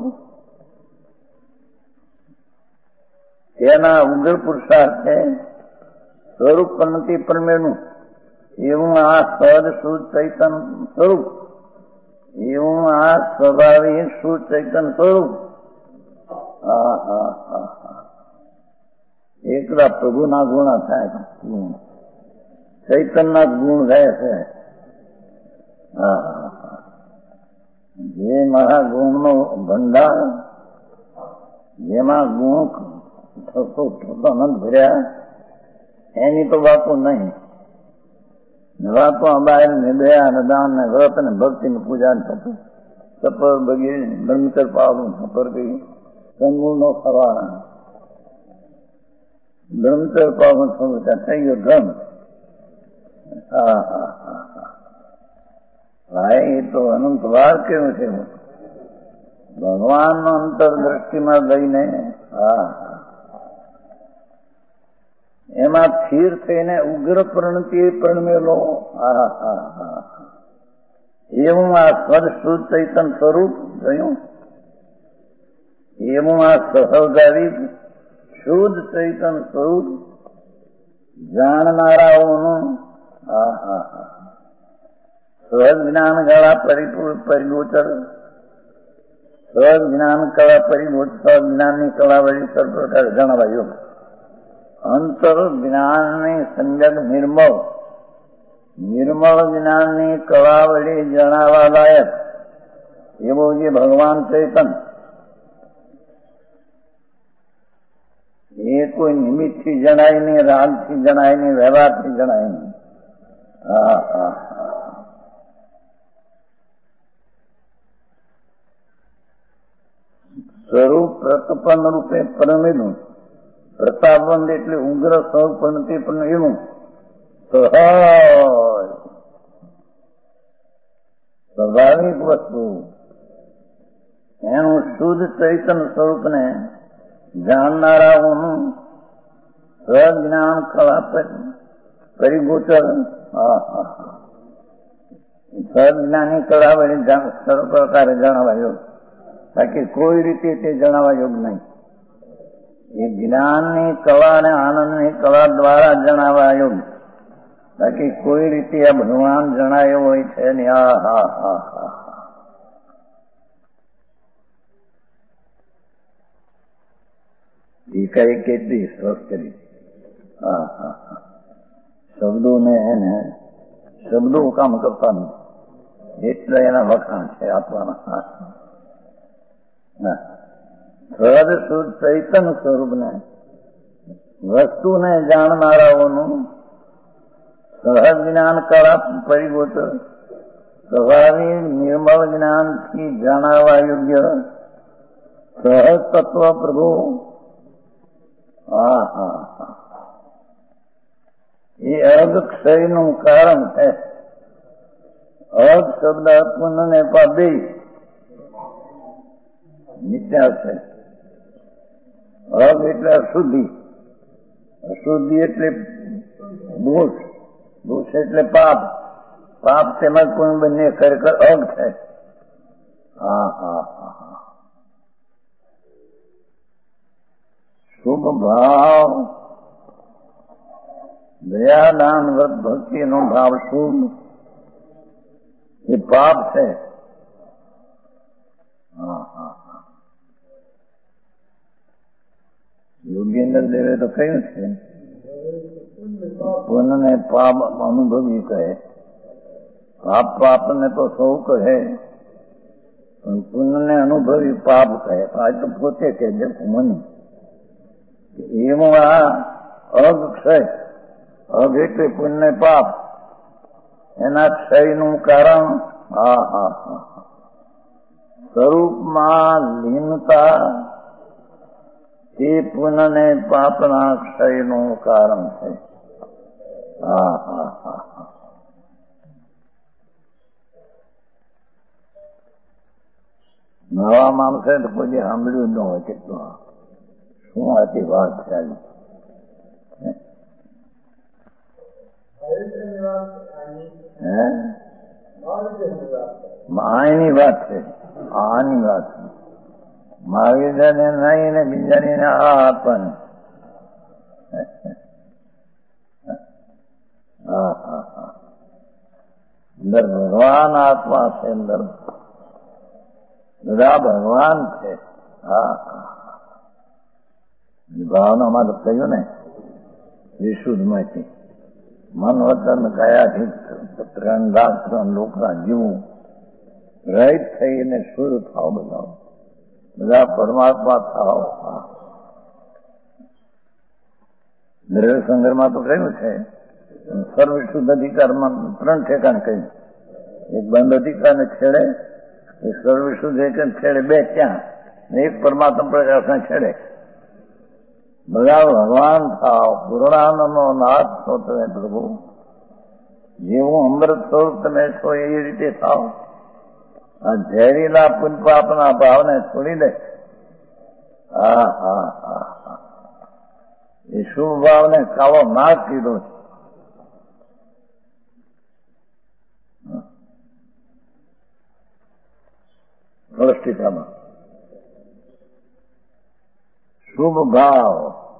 તેના ઉગ્ર પુરુષાર્થ છે સ્વરૂપ નથી પરમેલું એવું આ સહજ શુદ્ધ ચૈતન્ય સ્વરૂપ, એવું આ સ્વાભાવિક શુદ્ધ ચૈતન્ય સ્વરૂપ. હા હા હા હા એકલા પ્રભુના ગુણ થાય, ચૈતન્યના ગુણ થાય છે. હા હા જે મારા ગુણનો ભંડાર, જેમાં ગુણ થતો થતો અનંત ભર્યા, એની તો વાતો નહીં. વાતો અબાય ને દયા ને દાન ને વ્રત ને ભક્તિ ને પૂજા ને થતું સફર બગીર બ્રહ્મચર પાવનું સફર ગઈ સંગુણ નો ખવાના બ્રહ્મચર પાવન સફર થઈ ગયો ધર્મ. હા હા હા હા ભાઈ એ તો અનંત વાર કેવું છે ભગવાન નો અંતર દ્રષ્ટિમાં લઈને. હા એમાં સ્થિર થઈને ઉગ્ર પરિણતિ પરમેલો. હા હા હા એવું આ સ્વર શુદ્ધ ચૈતન્ય સ્વરૂપ જોયું, એવું આ સ્વાભાવિક શુદ્ધ ચૈતન્ય સ્વરૂપ જાણનારાઓનું. હા હા હા સ્વજ્ઞાન કળા પરિપૂર્ણ પરિગોચર, સ્વજ્ઞાન કળા પરિગોચર સ્વજ્ઞાનની કળા વળી સર્વ પ્રકાર જણાવાયું. અંતર જ્ઞાનની સંજગ નિર્મળ, નિર્મળ જ્ઞાનની કળા વળી જણાવા લાયક એવો જે ભગવાન ચૈતન્ય એ કોઈ નિમિત્તથી જણાય નહીં, રાગથી જણાય નહીં, વ્યવહારથી જણાય નહીં. હા હા સ્વરૂપ પ્રતપન રૂપે પરમેલું પ્રતાપવંત એટલે ઉગ્ર સ્વરૂપ નથી પણ એવું સહજ સ્વાભાવિક વસ્તુ એનું શુદ્ધ ચૈતન્ય સ્વરૂપને જાણનારાઓનું સ્વજ્ઞાન કળા પરિગોચર. હા હા સ્વજ્ઞાની કળા વળી સર્વ પ્રકારે જણાવાયો, બાકી કોઈ રીતે તે જણાવવા યોગ નહીં. એ જ્ઞાનની કળા અને આનંદની કળા દ્વારા જણાવવા યોગ. બાકી કોઈ રીતે આ ભગવાન જણાયો હોય છે ને. આ હા હા હા એ કઈ કેટલી સરસ કરી. હા હા હા શબ્દોને એને શબ્દો કામ કરતા નથી એટલે એના વખાણ છે આપવાના હાથમાં. સહજ શુદ્ધ ચૈતન્ય સ્વરૂપને વસ્તુને જાણનારાઓનું સહજ જ્ઞાન કળા પરિગોત સ્વાભાવિક નિર્મળ જ્ઞાનથી જાણવા યોગ્ય સહજ તત્વ પ્રભુ. હા હા હા એ અર્ધ ક્ષયનું કારણ છે. અર્ધ શબ્દ પુનઃને પાદે મિથ્યા છે. અર્ધ એટલે અશુદ્ધિ, અશુદ્ધિ એટલે દોષ, દોષ એટલે પાપ, પાપ તેમજ પુણ્ય બંને ખરેખર અર્ધ છે. હા હા હા શુભ ભાવ દયા દાન વ્રત ભક્તિ નો ભાવ શુભ એ પાપ છે. હા હા હા યોગેન્દ્ર દેવે તો કહ્યું છે પુનઃને પાપ અનુભવી કહે. પાપ પાપને તો સૌ કહે પણ પુનઃને અનુભવી પાપ કહે. આ તો પોતે કે મને એમાં આ અર્ધ ક્ષય, અર્ધ એટલે પુણ્ય પાપ, એના ક્ષયનું કારણ હા હા હા સ્વરૂપમાં લીનતા એ પુનઃને પાપના ક્ષયનું કારણ છે. હા હા હા હા નવા માણસે તો કોઈ સાંભળ્યું ન હોય કેટલું શું આથી વાત ચાલી. આની વાત છે, આની વાત મહાવીરને નહીં ને બીજાની આ આપવાની. હા હા હા અંદર ભગવાન આત્મા છે, અંદર બધા ભગવાન છે. હા ભાવનામાં તો કહ્યું ને વિશુદ્ધ માંથી મન વતન કયાથી ત્રણ લાખ ત્રણ લોકના જીવું રહિત થઈને શુદ્ધ થાવ, બધા બધા પરમાત્મા થાવ. દ્રવ્ય સંગ્રહમાં તો કહ્યું છે સર્વ શુદ્ધ અધિકારમાં ત્રણ ઠેકાણ કહ્યું. એક બંધ અધિકાર ને છેડે, એક સર્વ શુદ્ધ એક છેડે, બે ત્યાં એક પરમાત્મા પ્રકાશને છેડે. બધા ભગવાન થાવ, પૂર્ણાનંદનો નાથ છો તમે પ્રભુ. જેવું અમૃત સ્વરૂપ તમે છો એ રીતે થાવ. આ ઝેરીલા પુન પાપના ભાવને છોડી દે. હા હા હા હા એ શુભ ભાવને કાવો નાશ કીધો છે. ફળષ્ટિકામાં શુભ ભાવ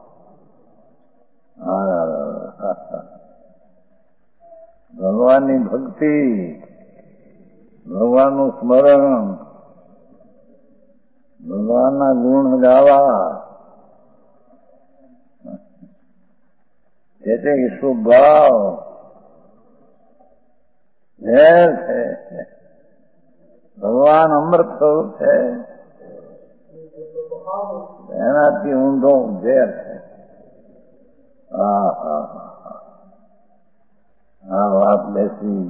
ભગવાનની ભક્તિ, ભગવાનનું સ્મરણ, ભગવાનના ગુણ ગાવા, તેથી શુભ ભાવ ઝેર છે. ભગવાન અમૃત સ્વરૂપ છે, એનાથી ઊંધો ઝેર છે. હા હા હા આ વાત બેસી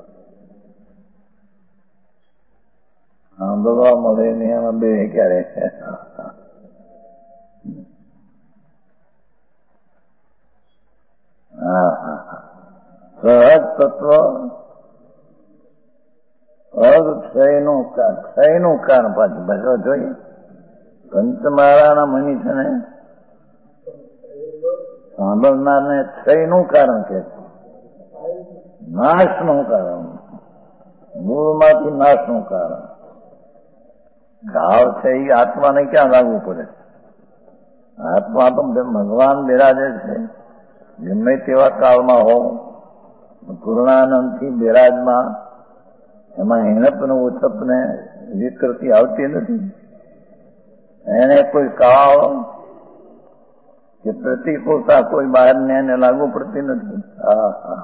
સાંભળવા મળે ને એમાં બે ક્યારે છે. હા હા સહજ તત્વ અર્ધ ક્ષયનું ક્ષયનું કારણ પાછું બસો જોઈએ. પંચમાળાના મની છે ને સાંભળનારને ક્ષયનું કારણ કે નાશનું કારણ, મૂળમાંથી નાશનું કારણ. ઘાવ છે એ આત્માને ક્યાં લાગવું પડે? આત્મા તો ભગવાન બિરાજે છે ગમે તેવા કાળમાં હોવ, પૂર્ણાનંદથી બિરાજમાં એમાં હિણપ ને ઉથપ ને વિકૃતિ આવતી નથી. એને કોઈ કાળ કે પ્રતિકૂળતા કોઈ બહારને એને લાગુ પડતી નથી. હા હા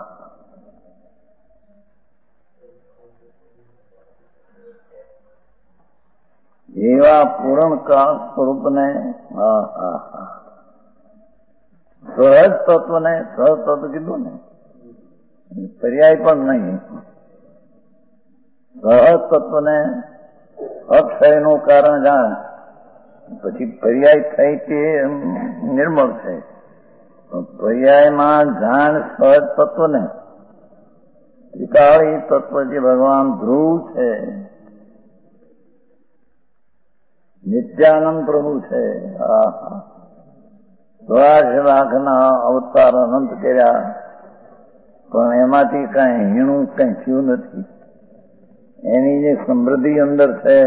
એવા પૂર્ણ કાળ સ્વરૂપને હા હા હા સહજ તત્વને સહજ તત્વ કીધું ને, પર્યાય પણ નહીં. સહજ તત્વને અક્ષયનું કારણ જાણ, પછી પર્યાય થઈ તે નિર્મળ છે. પર્યાયમાં જાણ સહજ તત્વને, ત્રિકાળી તત્વ જે ભગવાન ધ્રુવ છે, નિત્યાનંદ પ્રભુ છે. હા હા દ્વારશ લાખના અવતાર અનંત કર્યા, પણ એમાંથી કઈ હીણું કઈ થયું નથી. એની જે સમૃદ્ધિ અંદર છે,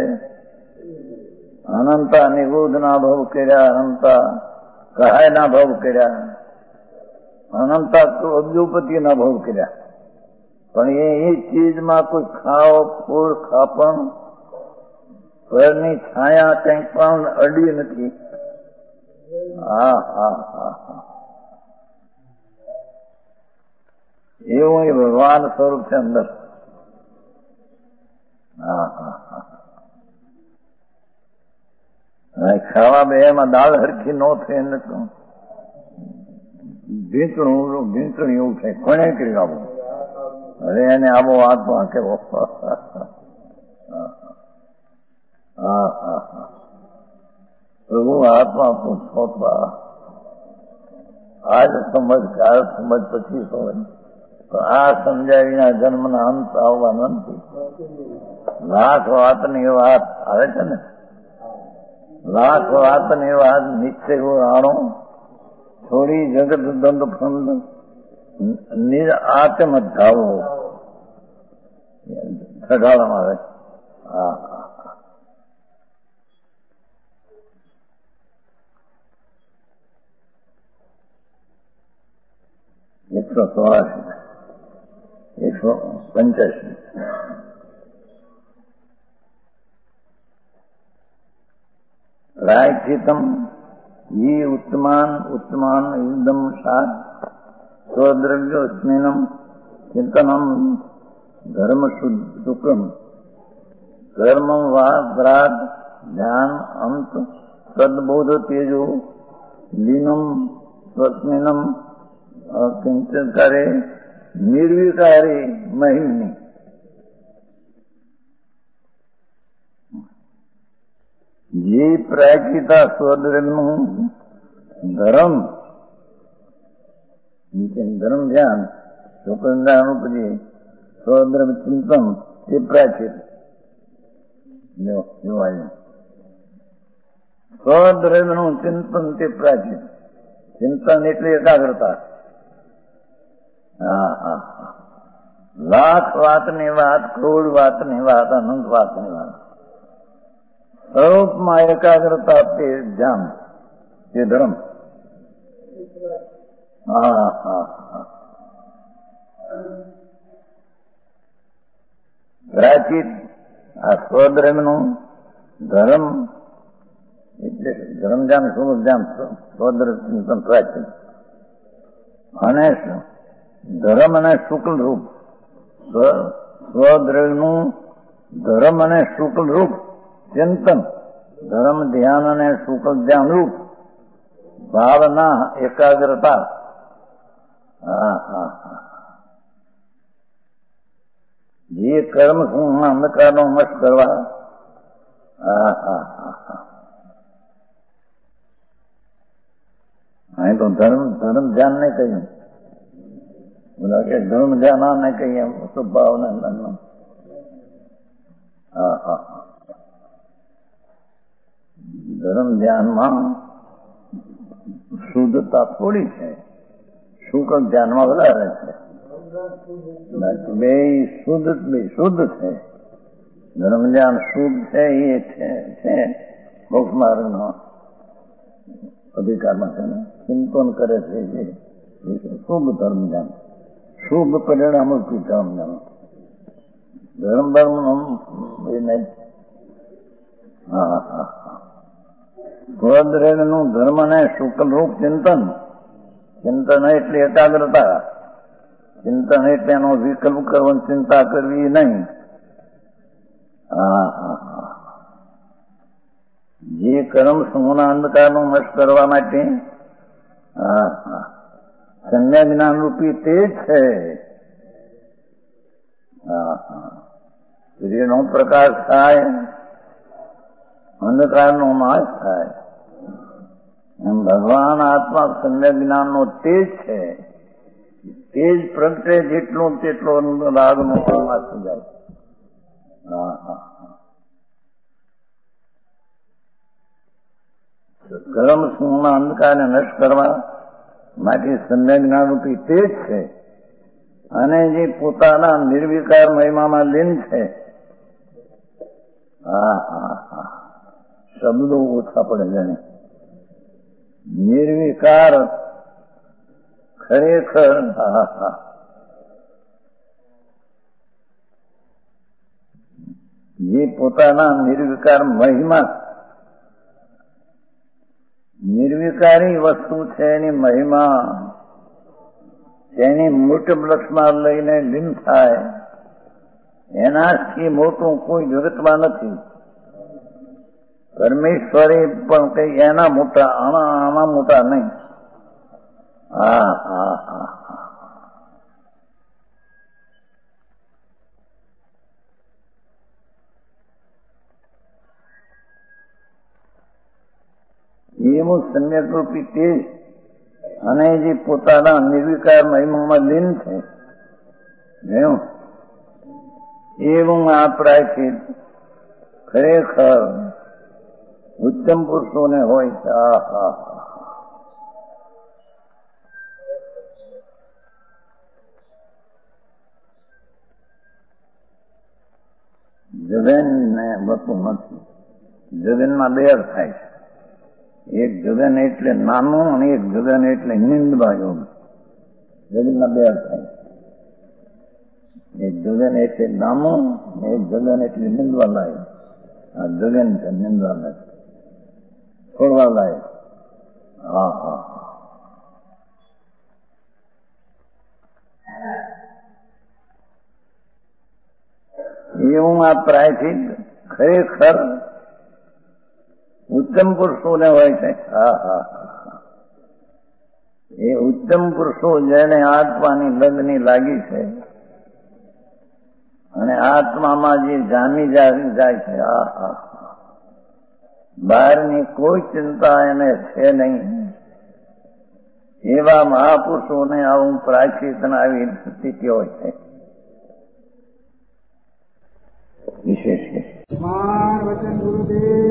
અનંતા નિગોધના ભાવ કર્યા, અનંતા સહાયના ભાવ કર્યા, અનંતા અબ્જોપતિના ભાવ કર્યા, પણ એ એ ચીજમાં કોઈ ખાવ ફૂલ ખાપણ ઘરની છાયા કંઈ પણ અડી નથી. હા હા હા હા એવું એ ભગવાન સ્વરૂપ છે અંદર. હા હા હા ખાવા બે એમાં દાળ હરખી ન થઈ ને ભીંચણું ભીંચણી એવું થાય. કોને કર્યું આવું? હવે એને આવો આત્મા કેવો. હા હા હા પ્રભુ આત્મા પૂછોતા આજ સમજ કાળ સમજ પછી સમજ, તો આ સમજાવીના જન્મના અંત આવવાનો નથી. લાખ વાતની વાત આવે છે ને, લાખ વાતની વાત નિશ્ચય રાણો થોડી જગત દંડ ફંડ નિર આત્મ ધાવો ઘટાડવામાં આવે. હા એકસો ચોરાશી એકસો પંચ્યાસી પ્રાયશ્ચિતમ ઈ ઉત્તમાન ઉત્તમાન યુદ્ધમ સાત સ્વદ્રવ્ય સ્મિનમ ચિંતનમ ધર્મ શુક્લમ કર્મ વાદ ધ્યાન અંત સદબોધ તેજો લીનમ સ્વસ્મિનમ કિંચકારે નિર્વિકારે મહિમની. જે પ્રાયચિતા સ્વદ્રવ્યનું ધર્મ ધર્મ ધ્યાન શુક્લદાન ઉપજી સ્વદ્રવ્ય ચિંતન તે પ્રાયચિત જોવાયું. સ્વદ્રવ્યનું ચિંતન તે પ્રાયચિત. ચિંતન એટલે એકાગ્રતા. હા હા હા લાખ વાતની વાત, કરોડ વાતની વાત, અનંત વાતની વાત, સ્વરૂપમાં એકાગ્રતા તે ધ્યાન તે ધર્મ. હા હા હા પ્રાચીન આ સ્વધર્મનું ધર્મ એટલે ધર્મ ધ્યાન સ્વરૂપ ધ્યાન સ્વધર્મ પ્રાચીન અને ધર્મ અને શુક્લ રૂપ સ્વદ્રવ્યનું ધર્મ અને શુક્લ રૂપ ચિંતન, ધર્મ ધ્યાન અને શુક્લ ધ્યાન રૂપ ભાવના એકાગ્રતા. હા હા હા જે કર્મ શું અંધકારનો મત કરવા. હા હા હા હા અહીં તો ધર્મ ધર્મ ધ્યાન નહીં કહ્યું, બોલા કે ધર્મ ધ્યાન આ નહીં કહીએ સ્વભાવના. હા હા ધર્મ ધ્યાનમાં શુદ્ધતા થોડી છે, શુક્લ ધ્યાનમાં વધારે છે. બે શુદ્ધ બે શુદ્ધ છે. ધર્મ ધ્યાન શુદ્ધ છે એ છે મોક્ષ માર્ગનો અધિકારમાં છે ને, ચિંતન કરે છે જે શુભ ધર્મ ધ્યાન. શુભ પરિણામ પીઠમ ધર્મ ધર્મ એ નહીં. હા હા સ્વદ્રેડ નું ધર્મ ને શુક્લરૂપ ચિંતન. ચિંતન એટલે એકાગ્રતા. ચિંતન એટલે એનો વિકલ્પ કરવાની ચિંતા કરવી નહીં. હા હા હા જે કર્મ સમૂહના અંધકારનો નષ્ટ કરવા માટે હા હા સંજ્ઞા જ્ઞાન રૂપી તે જ છે. હા હા સૂર્યનો પ્રકાશ થાય, અંધકારનો નાશ થાય. એમ ભગવાન આત્મા સંજ્ઞા જ્ઞાનનો તેજ છે. તેજ પ્રગટે જેટલો તેટલો રાગનો નાશ જાય. હા હા કર્મ સમૂહના અંધકારને નષ્ટ કરવા માટે સંજ્ઞા જ્ઞાન રૂપી તેજ છે. અને જે પોતાના નિર્વિકાર મહિમામાં લીન છે. હા હા હા શબ્દો ઓછા પડે જાણે. નિર્વિકાર ખરેખર હા હા જે પોતાના નિર્વિકાર મહિમા નિર્વિકારી વસ્તુ છે એની મહિમા તેની મૂર્ત બ્લક્ષમાં લઈને લીન થાય. એનાથી મોટું કોઈ જગતમાં નથી. પરમેશ્વરી પણ કઈ એના મોટા આના આના મોટા નહીં. હા હા હા હા એવું સમ્યકરૂપી તેજ અને જે પોતાના નિર્વિકાર મહિમામાં લીન છે એવું એવું આ પ્રાયચિત ખરેખર ઉત્તમ પુરુષોને હોય છે. આ હા જગન ને બતું નથી. જગનમાં બે અર્થ થાય છે. એક જગન એટલે નાનું અને એક જગન એટલે નિંદવા યોગ. જગનના બે અર્થ થાય. એક જગન એટલે નાનું, એક જગન એટલે નિંદવા લાયક. આ જગન છે નિંદવા લાયક, છોડવા લાયક. હા હા એવું આ પ્રાયચિત ખરેખર ઉત્તમ પુરુષોને હોય છે. હા હા એ ઉત્તમ પુરુષો જેને આત્માની લગ્ની લાગી છે અને આત્મામાં જે જામી જાય છે. હા હા બહારની કોઈ ચિંતા એને છે નહીં. એવા મહાપુરુષોને આવું પ્રાયચિત આવી સ્થિતિ હોય છે. વિશેષ
વચન ગુરુદેવ